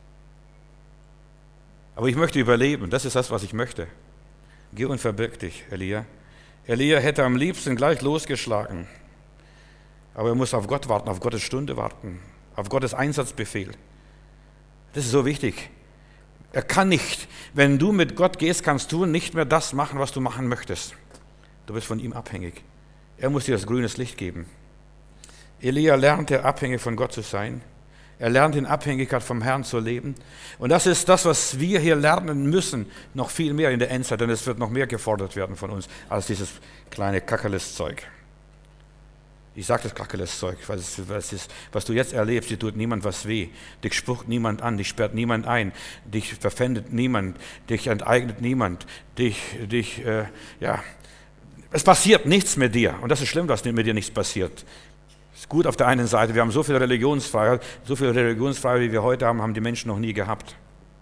Aber ich möchte überleben. Das ist das, was ich möchte. Geh und verbirg dich, Elia. Elia hätte am liebsten gleich losgeschlagen. Aber er muss auf Gott warten, auf Gottes Stunde warten, auf Gottes Einsatzbefehl. Das ist so wichtig. Er kann nicht, wenn du mit Gott gehst, kannst du nicht mehr das machen, was du machen möchtest. Du bist von ihm abhängig. Er muss dir das grünes Licht geben. Elia lernte, abhängig von Gott zu sein. Er lernt in Abhängigkeit vom Herrn zu leben. Und das ist das, was wir hier lernen müssen, noch viel mehr in der Endzeit, denn es wird noch mehr gefordert werden von uns, als dieses kleine Kackerles-Zeug. Ich sage das Kackerles-Zeug, weil es, weil es ist, was du jetzt erlebst, dir tut niemand was weh. Dich spuckt niemand an, dich sperrt niemand ein, dich verpfändet niemand, dich enteignet niemand, dich, dich äh, ja, es passiert nichts mit dir. Und das ist schlimm, dass mit dir nichts passiert. Ist gut auf der einen Seite, wir haben so viel Religionsfreiheit, so viel Religionsfreiheit, wie wir heute haben, haben die Menschen noch nie gehabt.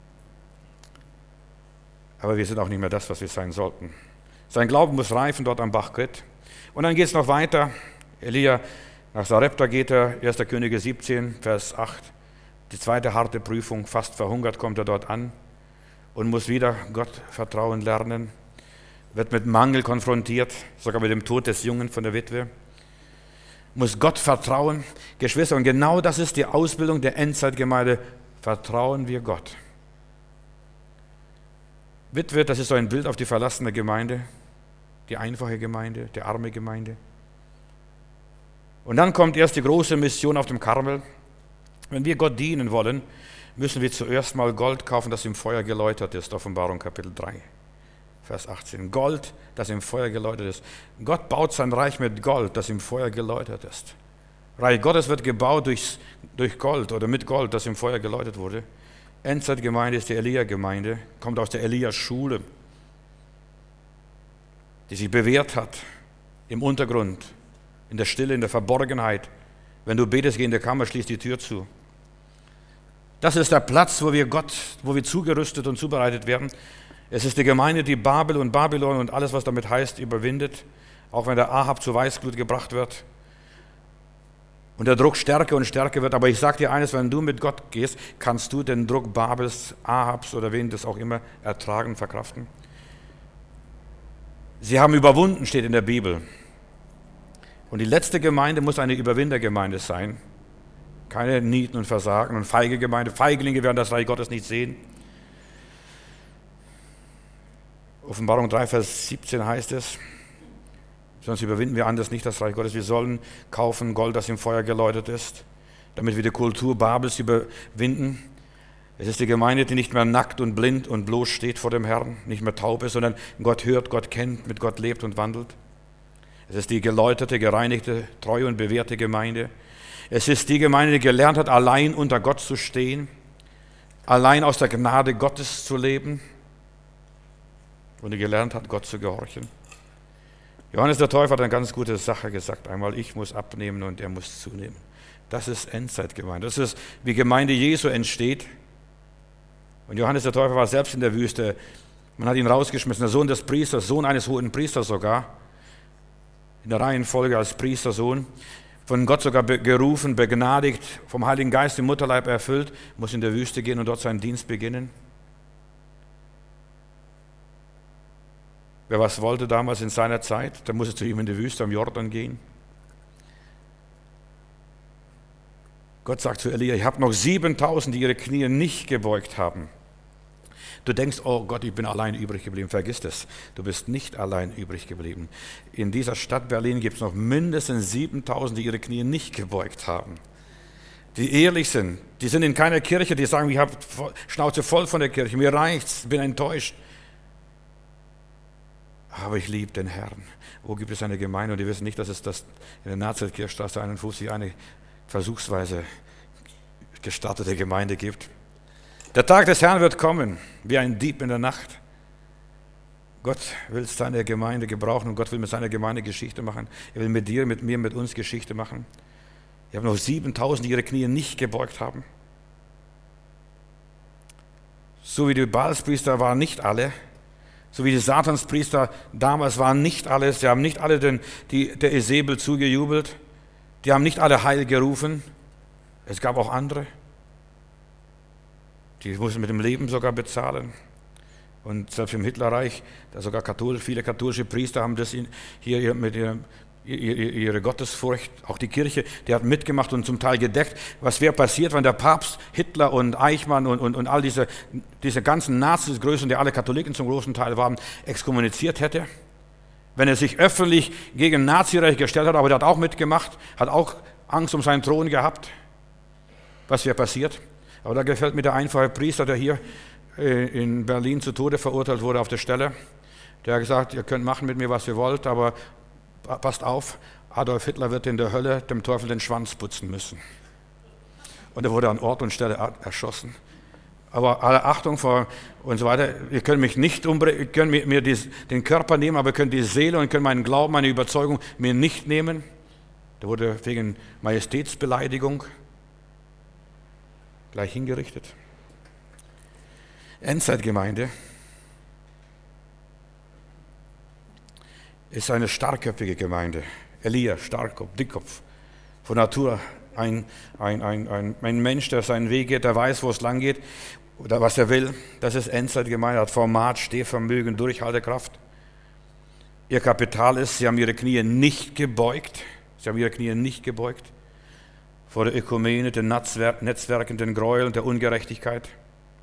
Aber wir sind auch nicht mehr das, was wir sein sollten. Sein Glauben muss reifen dort am Bach Krit. Und dann geht es noch weiter. Elia, nach Sarepta geht er, erster Könige siebzehn, Vers acht. Die zweite harte Prüfung, fast verhungert kommt er dort an und muss wieder Gott vertrauen lernen. Wird mit Mangel konfrontiert, sogar mit dem Tod des Jungen von der Witwe. Muss Gott vertrauen. Geschwister, und genau das ist die Ausbildung der Endzeitgemeinde. Vertrauen wir Gott. Witwe, das ist so ein Bild auf die verlassene Gemeinde, die einfache Gemeinde, die arme Gemeinde. Und dann kommt erst die große Mission auf dem Karmel. Wenn wir Gott dienen wollen, müssen wir zuerst mal Gold kaufen, das im Feuer geläutert ist. Offenbarung Kapitel drei. Vers achtzehn. Gold, das im Feuer geläutert ist. Gott baut sein Reich mit Gold, das im Feuer geläutert ist. Reich Gottes wird gebaut durch, durch Gold oder mit Gold, das im Feuer geläutert wurde. Endzeitgemeinde ist die Elia-Gemeinde, kommt aus der Elia-Schule, die sich bewährt hat im Untergrund, in der Stille, in der Verborgenheit. Wenn du betest, geh in der Kammer, schließ die Tür zu. Das ist der Platz, wo wir Gott, wo wir zugerüstet und zubereitet werden. Es ist die Gemeinde, die Babel und Babylon und alles, was damit heißt, überwindet, auch wenn der Ahab zu Weißglut gebracht wird und der Druck stärker und stärker wird. Aber ich sage dir eines, wenn du mit Gott gehst, kannst du den Druck Babels, Ahabs oder wen das auch immer ertragen, verkraften. Sie haben überwunden, steht in der Bibel. Und die letzte Gemeinde muss eine Überwindergemeinde sein. Keine Nieten und Versagen und feige Gemeinde. Feiglinge werden das Reich Gottes nicht sehen. Offenbarung drei, Vers siebzehn heißt es, sonst überwinden wir anders nicht das Reich Gottes. Wir sollen kaufen Gold, das im Feuer geläutert ist, damit wir die Kultur Babels überwinden. Es ist die Gemeinde, die nicht mehr nackt und blind und bloß steht vor dem Herrn, nicht mehr taub ist, sondern Gott hört, Gott kennt, mit Gott lebt und wandelt. Es ist die geläuterte, gereinigte, treue und bewährte Gemeinde. Es ist die Gemeinde, die gelernt hat, allein unter Gott zu stehen, allein aus der Gnade Gottes zu leben und die gelernt hat, Gott zu gehorchen. Johannes der Täufer hat eine ganz gute Sache gesagt einmal: Ich muss abnehmen und er muss zunehmen. Das ist Endzeitgemeinde. Das ist, wie Gemeinde Jesu entsteht. Und Johannes der Täufer war selbst in der Wüste. Man hat ihn rausgeschmissen, der Sohn des Priesters, Sohn eines hohen Priesters sogar, in der Reihenfolge als Priestersohn, von Gott sogar gerufen, begnadigt, vom Heiligen Geist im Mutterleib erfüllt, muss in der Wüste gehen und dort seinen Dienst beginnen. Wer was wollte damals in seiner Zeit, der musste zu ihm in die Wüste am Jordan gehen. Gott sagt zu Elia: Ich habe noch siebentausend, die ihre Knie nicht gebeugt haben. Du denkst, oh Gott, ich bin allein übrig geblieben. Vergiss das, du bist nicht allein übrig geblieben. In dieser Stadt Berlin gibt es noch mindestens siebentausend, die ihre Knie nicht gebeugt haben. Die ehrlich sind, die sind in keiner Kirche, die sagen, ich habe Schnauze voll von der Kirche, mir reicht's, bin enttäuscht. Aber ich liebe den Herrn. Wo gibt es eine Gemeinde? Und die wissen nicht, dass es das in der Nazareth-Kirchstraße einundfünfzig eine versuchsweise gestartete Gemeinde gibt. Der Tag des Herrn wird kommen, wie ein Dieb in der Nacht. Gott will seine Gemeinde gebrauchen und Gott will mit seiner Gemeinde Geschichte machen. Er will mit dir, mit mir, mit uns Geschichte machen. Ich habe noch siebentausend, die ihre Knie nicht gebeugt haben. So wie die Baalspriester waren nicht alle, so wie die Satanspriester damals waren nicht alle, sie haben nicht alle den, die, der Isabel zugejubelt, die haben nicht alle Heil gerufen. Es gab auch andere. Die mussten mit dem Leben sogar bezahlen. Und selbst im Hitlerreich, da sogar katholisch, viele katholische Priester haben das hier mit ihrer, ihre Gottesfurcht, auch die Kirche, die hat mitgemacht und zum Teil gedeckt. Was wäre passiert, wenn der Papst Hitler und Eichmann und, und, und all diese, diese ganzen Nazis, Größen, die alle Katholiken zum großen Teil waren, exkommuniziert hätte? Wenn er sich öffentlich gegen Nazireich gestellt hat, aber der hat auch mitgemacht, hat auch Angst um seinen Thron gehabt. Was wäre passiert? Aber da gefällt mir der einfache Priester, der hier in Berlin zu Tode verurteilt wurde auf der Stelle. Der hat gesagt, ihr könnt machen mit mir, was ihr wollt, aber passt auf, Adolf Hitler wird in der Hölle dem Teufel den Schwanz putzen müssen. Und er wurde an Ort und Stelle erschossen. Aber alle Achtung vor und so weiter, ihr könnt mich nicht umbringen, ihr könnt mir den Körper nehmen, aber ihr könnt die Seele und ihr könnt meinen Glauben, meine Überzeugung mir nicht nehmen. Der wurde wegen Majestätsbeleidigung gleich hingerichtet. Endzeitgemeinde ist eine starkköpfige Gemeinde. Elia, Starkkopf, Dickkopf, von Natur ein, ein, ein, ein, ein Mensch, der seinen Weg geht, der weiß, wo es lang geht oder was er will. Das ist Endzeitgemeinde, hat Format, Stehvermögen, Durchhaltekraft. Ihr Kapital ist, sie haben ihre Knie nicht gebeugt. Sie haben ihre Knie nicht gebeugt vor der Ökumene, den Netzwerken, den Gräueln, der Ungerechtigkeit,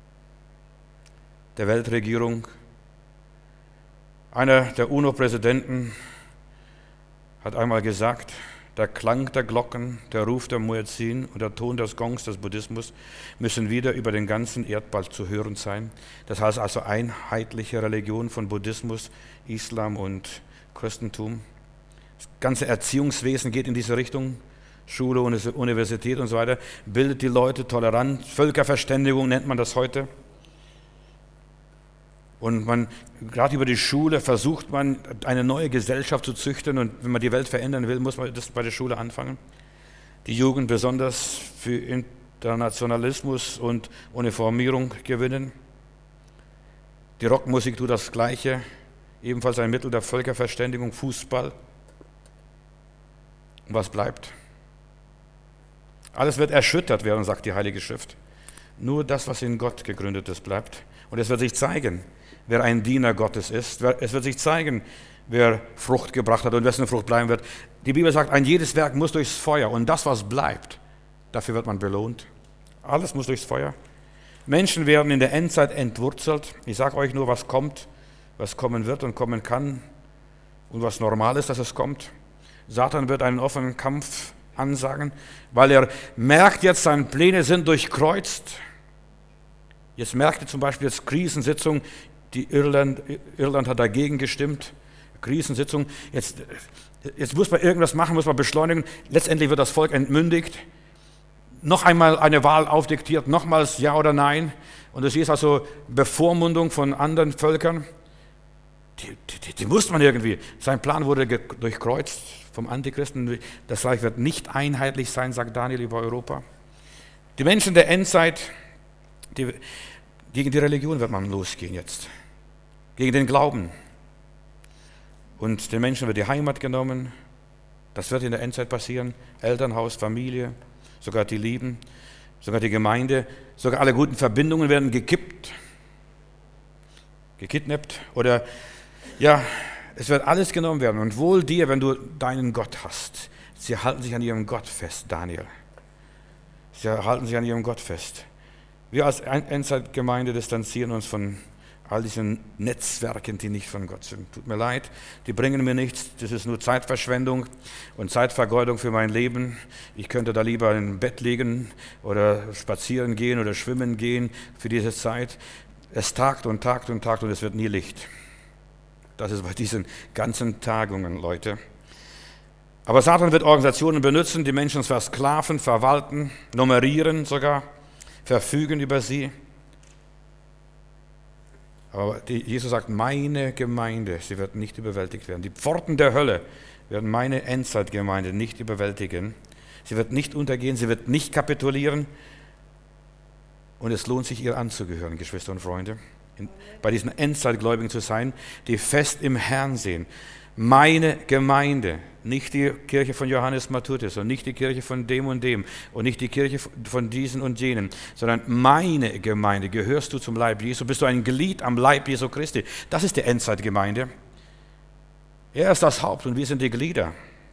der Weltregierung. Einer der UNO-Präsidenten hat einmal gesagt, der Klang der Glocken, der Ruf der Muezzin und der Ton des Gongs des Buddhismus müssen wieder über den ganzen Erdball zu hören sein. Das heißt also einheitliche Religion von Buddhismus, Islam und Christentum. Das ganze Erziehungswesen geht in diese Richtung. Schule, Universität und so weiter, bildet die Leute tolerant. Völkerverständigung nennt man das heute. Und man, gerade über die Schule versucht man, eine neue Gesellschaft zu züchten. Und wenn man die Welt verändern will, muss man das bei der Schule anfangen. Die Jugend besonders für Internationalismus und Uniformierung gewinnen. Die Rockmusik tut das Gleiche. Ebenfalls ein Mittel der Völkerverständigung, Fußball. Und was bleibt? Alles wird erschüttert werden, sagt die Heilige Schrift. Nur das, was in Gott gegründet ist, bleibt. Und es wird sich zeigen, wer ein Diener Gottes ist. Es wird sich zeigen, wer Frucht gebracht hat und wessen Frucht bleiben wird. Die Bibel sagt, ein jedes Werk muss durchs Feuer. Und das, was bleibt, dafür wird man belohnt. Alles muss durchs Feuer. Menschen werden in der Endzeit entwurzelt. Ich sage euch nur, was kommt, was kommen wird und kommen kann und was normal ist, dass es kommt. Satan wird einen offenen Kampf ansagen, weil er merkt jetzt, seine Pläne sind durchkreuzt. Jetzt merkt ihr zum Beispiel jetzt Krisensitzung, die Irland, Irland hat dagegen gestimmt, Krisensitzung, jetzt, jetzt muss man irgendwas machen, muss man beschleunigen, letztendlich wird das Volk entmündigt, noch einmal eine Wahl aufdiktiert, nochmals Ja oder Nein, und das ist also Bevormundung von anderen Völkern, die, die, die muss man irgendwie, sein Plan wurde durchkreuzt vom Antichristen, das Reich wird nicht einheitlich sein, sagt Daniel über Europa. Die Menschen der Endzeit, die, gegen die Religion wird man losgehen jetzt, gegen den Glauben. Und den Menschen wird die Heimat genommen, das wird in der Endzeit passieren, Elternhaus, Familie, sogar die Lieben, sogar die Gemeinde, sogar alle guten Verbindungen werden gekippt, gekidnappt oder ja, es wird alles genommen werden. Und wohl dir, wenn du deinen Gott hast. Sie halten sich an ihrem Gott fest, Daniel. Sie halten sich an ihrem Gott fest. Wir als Endzeitgemeinde distanzieren uns von all diesen Netzwerken, die nicht von Gott sind. Tut mir leid, die bringen mir nichts. Das ist nur Zeitverschwendung und Zeitvergeudung für mein Leben. Ich könnte da lieber im Bett liegen oder spazieren gehen oder schwimmen gehen für diese Zeit. Es tagt und tagt und tagt und es wird nie Licht. Das ist bei diesen ganzen Tagungen, Leute. Aber Satan wird Organisationen benutzen, die Menschen versklaven, verwalten, nummerieren sogar, verfügen über sie. Aber die, Jesus sagt, meine Gemeinde, sie wird nicht überwältigt werden. Die Pforten der Hölle werden meine Endzeitgemeinde nicht überwältigen. Sie wird nicht untergehen, sie wird nicht kapitulieren. Und es lohnt sich, ihr anzugehören, Geschwister und Freunde. In, bei diesen Endzeitgläubigen zu sein, die fest im Herrn sehen. Meine Gemeinde, nicht die Kirche von Johannes Matthäus und nicht die Kirche von dem und dem und nicht die Kirche von diesen und jenen, sondern meine Gemeinde, gehörst du zum Leib Jesu, bist du ein Glied am Leib Jesu Christi. Das ist die Endzeitgemeinde. Er ist das Haupt und wir sind die Glieder.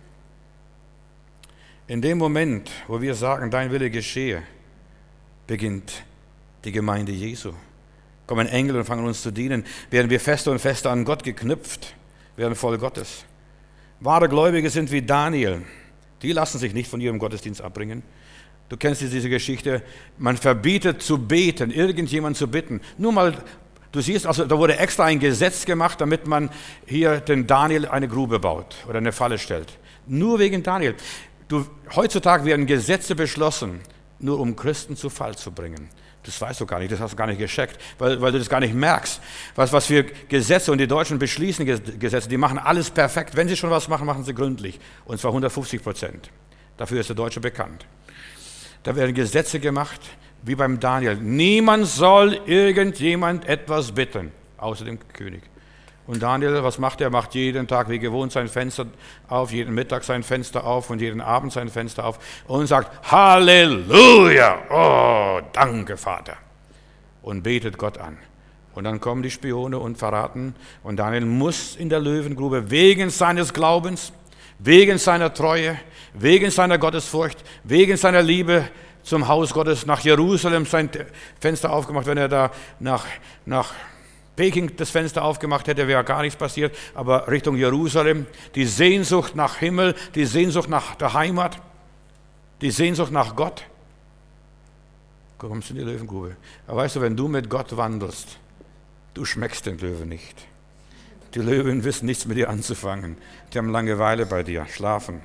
In dem Moment, wo wir sagen, dein Wille geschehe, beginnt die Gemeinde Jesu. Kommen Engel und fangen uns zu dienen, werden wir fester und fester an Gott geknüpft, werden voll Gottes. Wahre Gläubige sind wie Daniel. Die lassen sich nicht von ihrem Gottesdienst abbringen. Du kennst diese Geschichte, man verbietet zu beten, irgendjemand zu bitten. Nur mal, du siehst, also da wurde extra ein Gesetz gemacht, damit man hier den Daniel eine Grube baut oder eine Falle stellt. Nur wegen Daniel. Du, heutzutage werden Gesetze beschlossen, nur um Christen zu Fall zu bringen. Das weißt du gar nicht, das hast du gar nicht gecheckt, weil, weil du das gar nicht merkst. Was, was für Gesetze, und die Deutschen beschließen Gesetze, die machen alles perfekt. Wenn sie schon was machen, machen sie gründlich. Und zwar hundertfünfzig Prozent. Dafür ist der Deutsche bekannt. Da werden Gesetze gemacht, wie beim Daniel. Niemand soll irgendjemand etwas bitten, außer dem König. Und Daniel, was macht er? Macht jeden Tag wie gewohnt sein Fenster auf, jeden Mittag sein Fenster auf und jeden Abend sein Fenster auf und sagt, Halleluja, oh, danke Vater. Und betet Gott an. Und dann kommen die Spione und verraten. Und Daniel muss in der Löwengrube wegen seines Glaubens, wegen seiner Treue, wegen seiner Gottesfurcht, wegen seiner Liebe zum Haus Gottes nach Jerusalem sein Fenster aufgemacht. Wenn er da nach, nach Peking das Fenster aufgemacht hätte, wäre gar nichts passiert, aber Richtung Jerusalem, die Sehnsucht nach Himmel, die Sehnsucht nach der Heimat, die Sehnsucht nach Gott. Kommst du in die Löwengrube. Aber weißt du, wenn du mit Gott wandelst, du schmeckst den Löwen nicht. Die Löwen wissen nichts mit dir anzufangen. Die haben Langeweile bei dir, schlafen.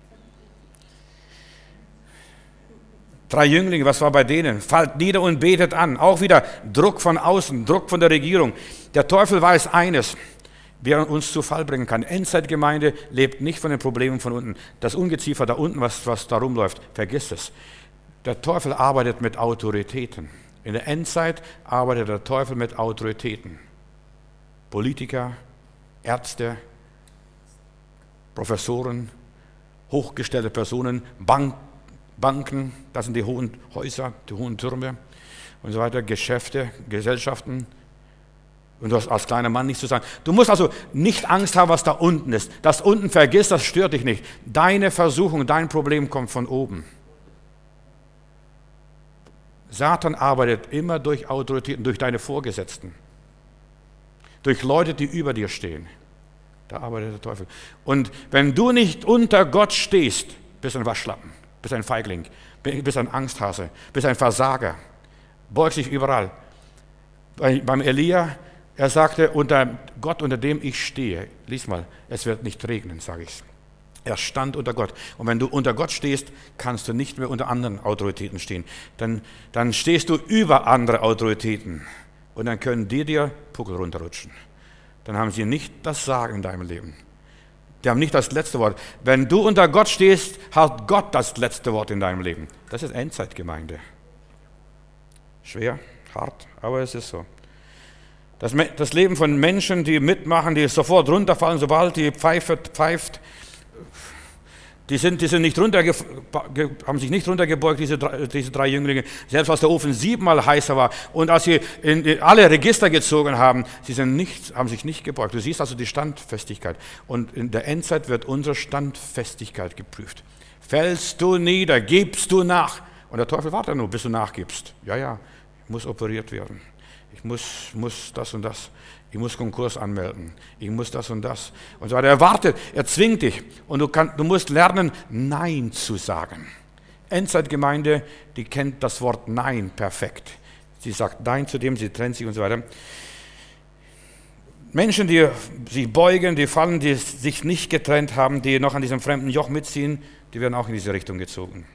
Drei Jünglinge, was war bei denen? Fallt nieder und betet an. Auch wieder Druck von außen, Druck von der Regierung. Der Teufel weiß eines, wie er uns zu Fall bringen kann. Endzeitgemeinde lebt nicht von den Problemen von unten. Das Ungeziefer da unten, was, was da rumläuft, vergiss es. Der Teufel arbeitet mit Autoritäten. In der Endzeit arbeitet der Teufel mit Autoritäten. Politiker, Ärzte, Professoren, hochgestellte Personen, Banken, Banken, das sind die hohen Häuser, die hohen Türme und so weiter, Geschäfte, Gesellschaften. Und du hast als kleiner Mann nichts zu sagen. Du musst also nicht Angst haben, was da unten ist. Das unten vergiss, das stört dich nicht. Deine Versuchung, dein Problem kommt von oben. Satan arbeitet immer durch Autoritäten, durch deine Vorgesetzten, durch Leute, die über dir stehen. Da arbeitet der Teufel. Und wenn du nicht unter Gott stehst, bist du ein Waschlappen. Bist ein Feigling, bist ein Angsthase, bist ein Versager, beugst dich überall. bei, beim Elia, er sagte, unter Gott, unter dem ich stehe, lies mal, es wird nicht regnen, sage ich. Er stand unter Gott. Und wenn du unter Gott stehst, kannst du nicht mehr unter anderen Autoritäten stehen. Dann, dann stehst du über andere Autoritäten. Und dann können die dir Puckel runterrutschen. Dann haben sie nicht das Sagen in deinem Leben. Die haben nicht das letzte Wort. Wenn du unter Gott stehst, hat Gott das letzte Wort in deinem Leben. Das ist Endzeitgemeinde. Schwer, hart, aber es ist so. Das, das Leben von Menschen, die mitmachen, die sofort runterfallen, sobald die Pfeife pfeift, die, sind, die sind nicht runterge, haben sich nicht runtergebeugt, diese drei, diese drei Jünglinge, selbst als der Ofen siebenmal heißer war und als sie in, in alle Register gezogen haben, sie sind nicht, haben sich nicht gebeugt. Du siehst also die Standfestigkeit. Und in der Endzeit wird unsere Standfestigkeit geprüft. Fällst du nieder, gibst du nach. Und der Teufel wartet nur, bis du nachgibst. Ja, ja, ich muss operiert werden. Ich muss, muss das und das. Ich muss Konkurs anmelden. Ich muss das und das. Und so weiter. Er wartet, er zwingt dich. Und du, kann, du musst lernen, Nein zu sagen. Endzeitgemeinde, die kennt das Wort Nein perfekt. Sie sagt Nein zu dem, sie trennt sich und so weiter. Menschen, die sich beugen, die fallen, die sich nicht getrennt haben, die noch an diesem fremden Joch mitziehen, die werden auch in diese Richtung gezogen.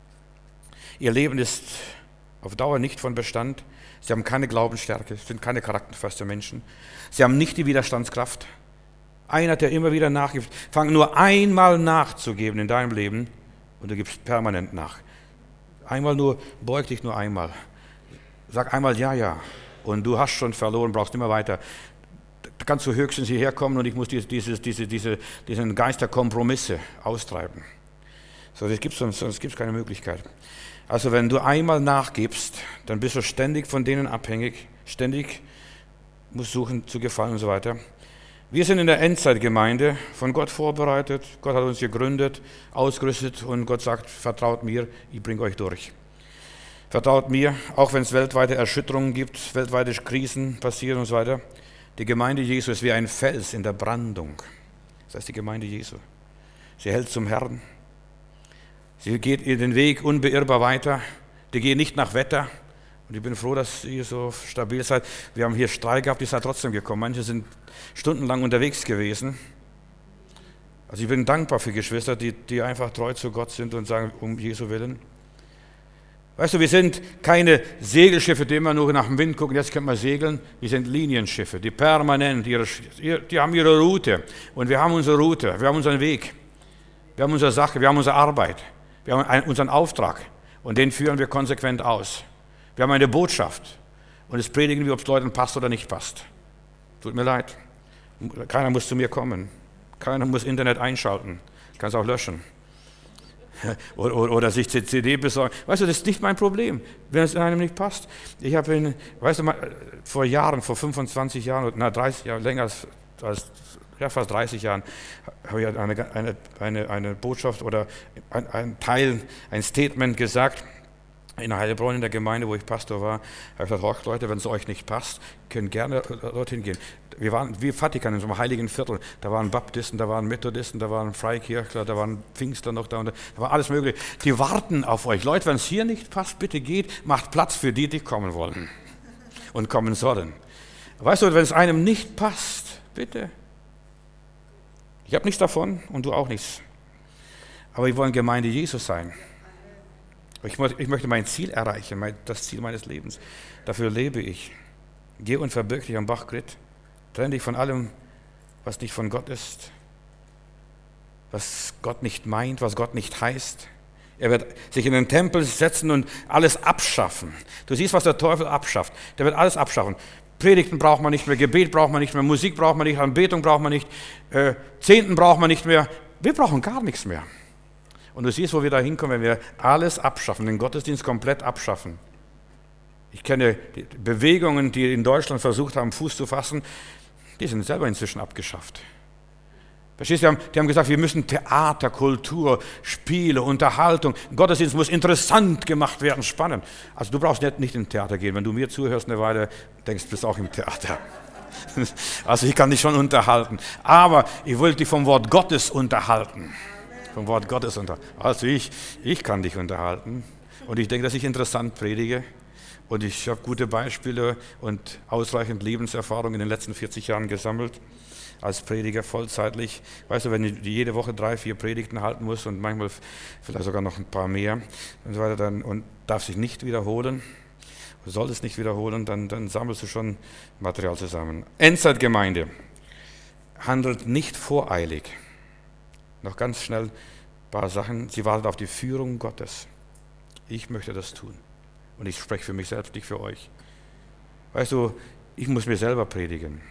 Ihr Leben ist auf Dauer nicht von Bestand. Sie haben keine Glaubensstärke, sind keine charakterfeste Menschen. Sie haben nicht die Widerstandskraft. Einer, der immer wieder nachgibt. Fang nur einmal nachzugeben in deinem Leben und du gibst permanent nach. Einmal nur, beug dich nur einmal. Sag einmal ja, ja. Und du hast schon verloren, brauchst immer weiter. Da kannst du höchstens hierher kommen und ich muss diese, diese, diese, diese, diesen Geist der Kompromisse austreiben. So, das gibt's, sonst gibt es keine Möglichkeit. Also wenn du einmal nachgibst, dann bist du ständig von denen abhängig, ständig musst suchen zu gefallen und so weiter. Wir sind in der Endzeitgemeinde von Gott vorbereitet. Gott hat uns gegründet, ausgerüstet und Gott sagt, vertraut mir, ich bringe euch durch. Vertraut mir, auch wenn es weltweite Erschütterungen gibt, weltweite Krisen passieren und so weiter. Die Gemeinde Jesu ist wie ein Fels in der Brandung. Das heißt die Gemeinde Jesu. Sie hält zum Herrn. Sie geht den Weg unbeirrbar weiter. Die gehen nicht nach Wetter. Und ich bin froh, dass ihr so stabil seid. Wir haben hier Streik gehabt, ihr seid trotzdem gekommen. Manche sind stundenlang unterwegs gewesen. Also ich bin dankbar für Geschwister, die, die einfach treu zu Gott sind und sagen, um Jesu Willen. Weißt du, wir sind keine Segelschiffe, die immer nur nach dem Wind gucken, jetzt können wir segeln. Wir sind Linienschiffe, die permanent, ihre, die haben ihre Route. Und wir haben unsere Route, wir haben unseren Weg. Wir haben unsere Sache, wir haben unsere Arbeit. Wir haben einen, unseren Auftrag und den führen wir konsequent aus. Wir haben eine Botschaft und es predigen wir, ob es Leuten passt oder nicht passt. Tut mir leid. Keiner muss zu mir kommen. Keiner muss Internet einschalten. Kann es auch löschen. Oder, oder, oder sich C D besorgen. Weißt du, das ist nicht mein Problem, wenn es einem nicht passt. Ich habe, in, weißt du, mal, vor Jahren, vor fünfundzwanzig Jahren, na dreißig Jahre, länger als, als ja, fast dreißig Jahren, habe ich eine, eine, eine, eine Botschaft oder ein, ein Teil, ein Statement gesagt. In Heilbronn, in der Gemeinde, wo ich Pastor war, habe ich gesagt, Leute, wenn es euch nicht passt, können gerne dorthin gehen. Wir waren wie Vatikan in so einem heiligen Viertel. Da waren Baptisten, da waren Methodisten, da waren Freikirchler, da waren Pfingstler noch da und da. Da war alles mögliche. Die warten auf euch. Leute, wenn es hier nicht passt, bitte geht, macht Platz für die, die kommen wollen und kommen sollen. Weißt du, wenn es einem nicht passt, bitte. Ich habe nichts davon und du auch nichts. Aber wir wollen Gemeinde Jesus sein. Ich möchte mein Ziel erreichen, das Ziel meines Lebens. Dafür lebe ich. Geh und verbirg dich am Bach Grit. Trenn dich von allem, was nicht von Gott ist, was Gott nicht meint, was Gott nicht heißt. Er wird sich in den Tempel setzen und alles abschaffen. Du siehst, was der Teufel abschafft. Der wird alles abschaffen. Predigten braucht man nicht mehr, Gebet braucht man nicht mehr, Musik braucht man nicht, Anbetung braucht man nicht, äh, Zehnten braucht man nicht mehr. Wir brauchen gar nichts mehr. Und du siehst, wo wir da hinkommen, wenn wir alles abschaffen, den Gottesdienst komplett abschaffen. Ich kenne die Bewegungen, die in Deutschland versucht haben, Fuß zu fassen, die sind selber inzwischen abgeschafft. Verstehst du, die haben, die haben gesagt, wir müssen Theater, Kultur, Spiele, Unterhaltung, Gottesdienst muss interessant gemacht werden, spannend. Also du brauchst nicht, nicht ins Theater gehen, wenn du mir zuhörst eine Weile, denkst du bist auch im Theater. Also ich kann dich schon unterhalten, aber ich will dich vom Wort Gottes unterhalten. Vom Wort Gottes unterhalten. Also ich, ich kann dich unterhalten und ich denke, dass ich interessant predige Und ich habe gute Beispiele und ausreichend Lebenserfahrung in den letzten vierzig Jahren gesammelt, als Prediger vollzeitlich. Weißt du, wenn du jede Woche drei, vier Predigten halten musst und manchmal vielleicht sogar noch ein paar mehr und so weiter, dann, und darf sich nicht wiederholen, soll es nicht wiederholen, dann, dann sammelst du schon Material zusammen. Endzeitgemeinde handelt nicht voreilig. Noch ganz schnell ein paar Sachen. Sie wartet auf die Führung Gottes. Ich möchte das tun. Und ich spreche für mich selbst, nicht für euch. Weißt du, ich muss mir selber predigen.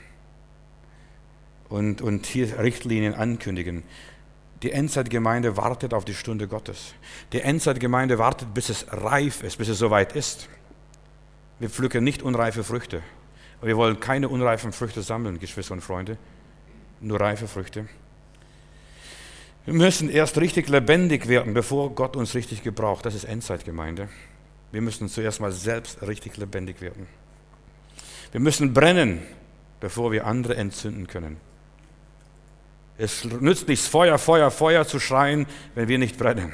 Und, und hier Richtlinien ankündigen. Die Endzeitgemeinde wartet auf die Stunde Gottes. Die Endzeitgemeinde wartet, bis es reif ist, bis es soweit ist. Wir pflücken nicht unreife Früchte. Und wir wollen keine unreifen Früchte sammeln, Geschwister und Freunde. Nur reife Früchte. Wir müssen erst richtig lebendig werden, bevor Gott uns richtig gebraucht. Das ist Endzeitgemeinde. Wir müssen zuerst mal selbst richtig lebendig werden. Wir müssen brennen, bevor wir andere entzünden können. Es nützt nichts, Feuer, Feuer, Feuer zu schreien, wenn wir nicht brennen.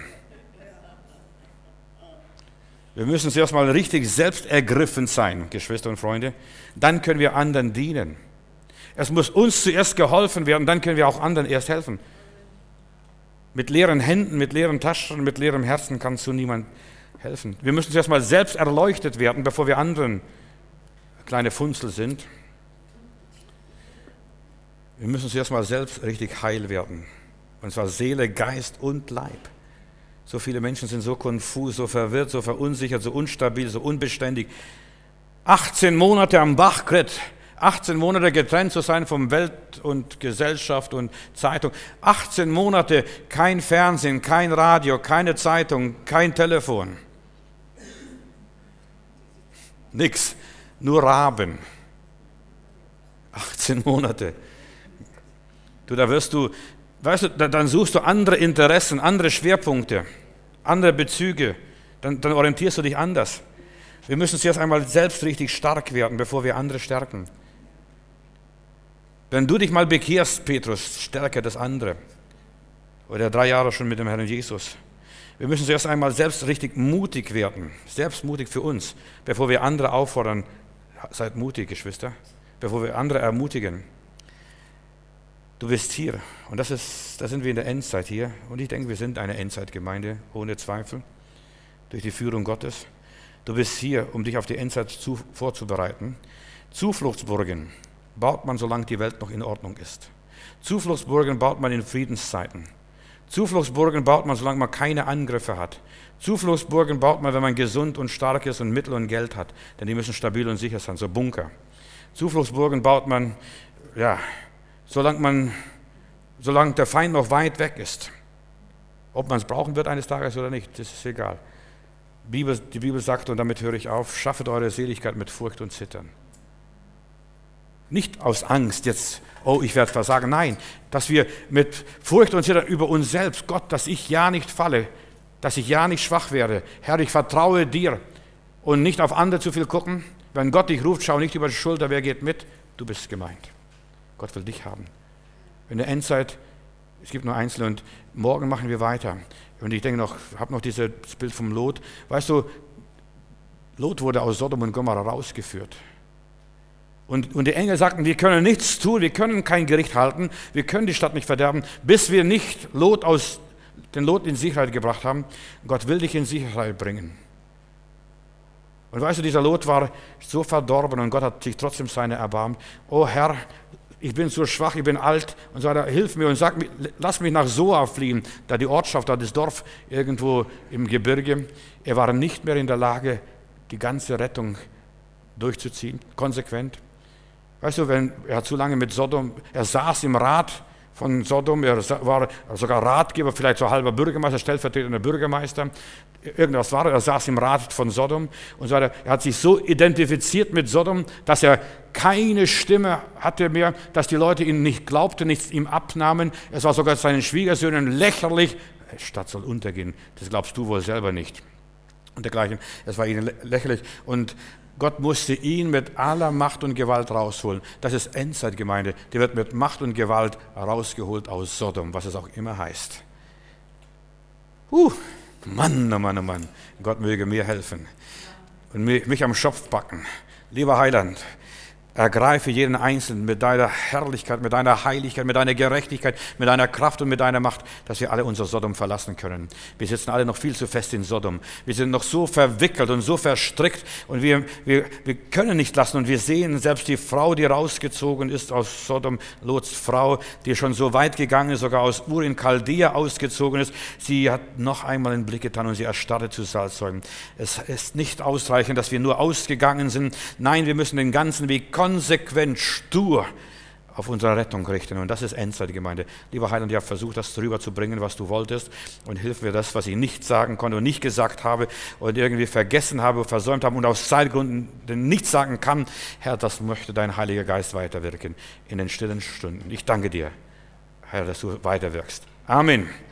Wir müssen zuerst mal richtig selbstergriffen sein, Geschwister und Freunde. Dann können wir anderen dienen. Es muss uns zuerst geholfen werden, dann können wir auch anderen erst helfen. Mit leeren Händen, mit leeren Taschen, mit leerem Herzen kannst du niemand helfen. Wir müssen zuerst mal selbst erleuchtet werden, bevor wir anderen kleine Funzel sind. Wir müssen zuerst mal selbst richtig heil werden. Und zwar Seele, Geist und Leib. So viele Menschen sind so konfus, so verwirrt, so verunsichert, so unstabil, so unbeständig. achtzehn Monate am Bachkritt, achtzehn Monate getrennt zu sein von Welt und Gesellschaft und Zeitung. achtzehn Monate kein Fernsehen, kein Radio, keine Zeitung, kein Telefon. Nix, nur Raben. achtzehn Monate. Du, da wirst du, weißt du, dann suchst du andere Interessen, andere Schwerpunkte, andere Bezüge. Dann, dann orientierst du dich anders. Wir müssen zuerst einmal selbst richtig stark werden, bevor wir andere stärken. Wenn du dich mal bekehrst, Petrus, stärke das andere. Oder drei Jahre schon mit dem Herrn Jesus. Wir müssen zuerst einmal selbst richtig mutig werden, selbst mutig für uns, bevor wir andere auffordern, seid mutig, Geschwister, bevor wir andere ermutigen. Du bist hier und das ist, da sind wir in der Endzeit hier und ich denke, wir sind eine Endzeitgemeinde, ohne Zweifel, durch die Führung Gottes. Du bist hier, um dich auf die Endzeit zu, vorzubereiten. Zufluchtsburgen baut man, solange die Welt noch in Ordnung ist. Zufluchtsburgen baut man in Friedenszeiten. Zufluchtsburgen baut man, solange man keine Angriffe hat. Zufluchtsburgen baut man, wenn man gesund und stark ist und Mittel und Geld hat, denn die müssen stabil und sicher sein, so Bunker. Zufluchtsburgen baut man, ja, solange man, solange der Feind noch weit weg ist. Ob man es brauchen wird eines Tages oder nicht, das ist egal. Bibel, die Bibel sagt, und damit höre ich auf, schaffet eure Seligkeit mit Furcht und Zittern. Nicht aus Angst jetzt, oh, ich werde versagen. Nein, dass wir mit Furcht und Zittern über uns selbst, Gott, dass ich ja nicht falle, dass ich ja nicht schwach werde. Herr, ich vertraue dir und nicht auf andere zu viel gucken. Wenn Gott dich ruft, schau nicht über die Schulter, wer geht mit? Du bist gemeint. Gott will dich haben. In der Endzeit, es gibt nur Einzelne und morgen machen wir weiter. Und ich denke noch, habe noch dieses Bild vom Lot. Weißt du, Lot wurde aus Sodom und Gomorra rausgeführt. Und, und die Engel sagten, wir können nichts tun, wir können kein Gericht halten, wir können die Stadt nicht verderben, bis wir nicht Lot aus, den Lot in Sicherheit gebracht haben. Gott will dich in Sicherheit bringen. Und weißt du, dieser Lot war so verdorben und Gott hat sich trotzdem seiner erbarmt. Oh Herr, ich bin so schwach, ich bin alt und so weiter, hilf mir und sag mir, lass mich nach Soa fliehen, da die Ortschaft, da das Dorf irgendwo im Gebirge. Er war nicht mehr in der Lage, die ganze Rettung durchzuziehen, konsequent. Weißt du, wenn, er hat zu lange mit Sodom, er saß im Rat von Sodom, er war sogar Ratgeber, vielleicht so halber Bürgermeister, stellvertretender Bürgermeister, irgendwas war er, er saß im Rat von Sodom und so weiter. Er hat sich so identifiziert mit Sodom, dass er keine Stimme hatte mehr, dass die Leute ihn nicht glaubten, nichts ihm abnahmen. Es war sogar seinen Schwiegersöhnen lächerlich, die Stadt soll untergehen, das glaubst du wohl selber nicht. Und dergleichen, es war ihnen lächerlich und Gott musste ihn mit aller Macht und Gewalt rausholen. Das ist Endzeitgemeinde. Die wird mit Macht und Gewalt rausgeholt aus Sodom, was es auch immer heißt. Uh, Mann, oh Mann, oh Mann. Gott möge mir helfen. und mich am Schopf packen. Lieber Heiland, ergreife jeden Einzelnen mit deiner Herrlichkeit, mit deiner Heiligkeit, mit deiner Gerechtigkeit, mit deiner Kraft und mit deiner Macht, dass wir alle unser Sodom verlassen können. Wir sitzen alle noch viel zu fest in Sodom. Wir sind noch so verwickelt und so verstrickt und wir, wir, wir können nicht lassen. Und wir sehen selbst die Frau, die rausgezogen ist aus Sodom, Lots Frau, die schon so weit gegangen ist, sogar aus Ur in Chaldea ausgezogen ist. Sie hat noch einmal einen Blick getan und sie erstarrte zu Salzsäulen. Es ist nicht ausreichend, dass wir nur ausgegangen sind. Nein, wir müssen den ganzen Weg konsequent, stur auf unsere Rettung richten. Und das ist Endzeitgemeinde. Lieber Heiland, ich habe versucht, das drüber zu bringen, was du wolltest. Und hilf mir das, was ich nicht sagen konnte und nicht gesagt habe und irgendwie vergessen habe, versäumt habe und aus Zeitgründen nicht sagen kann. Herr, das möchte dein Heiliger Geist weiterwirken in den stillen Stunden. Ich danke dir, Herr, dass du weiterwirkst. Amen.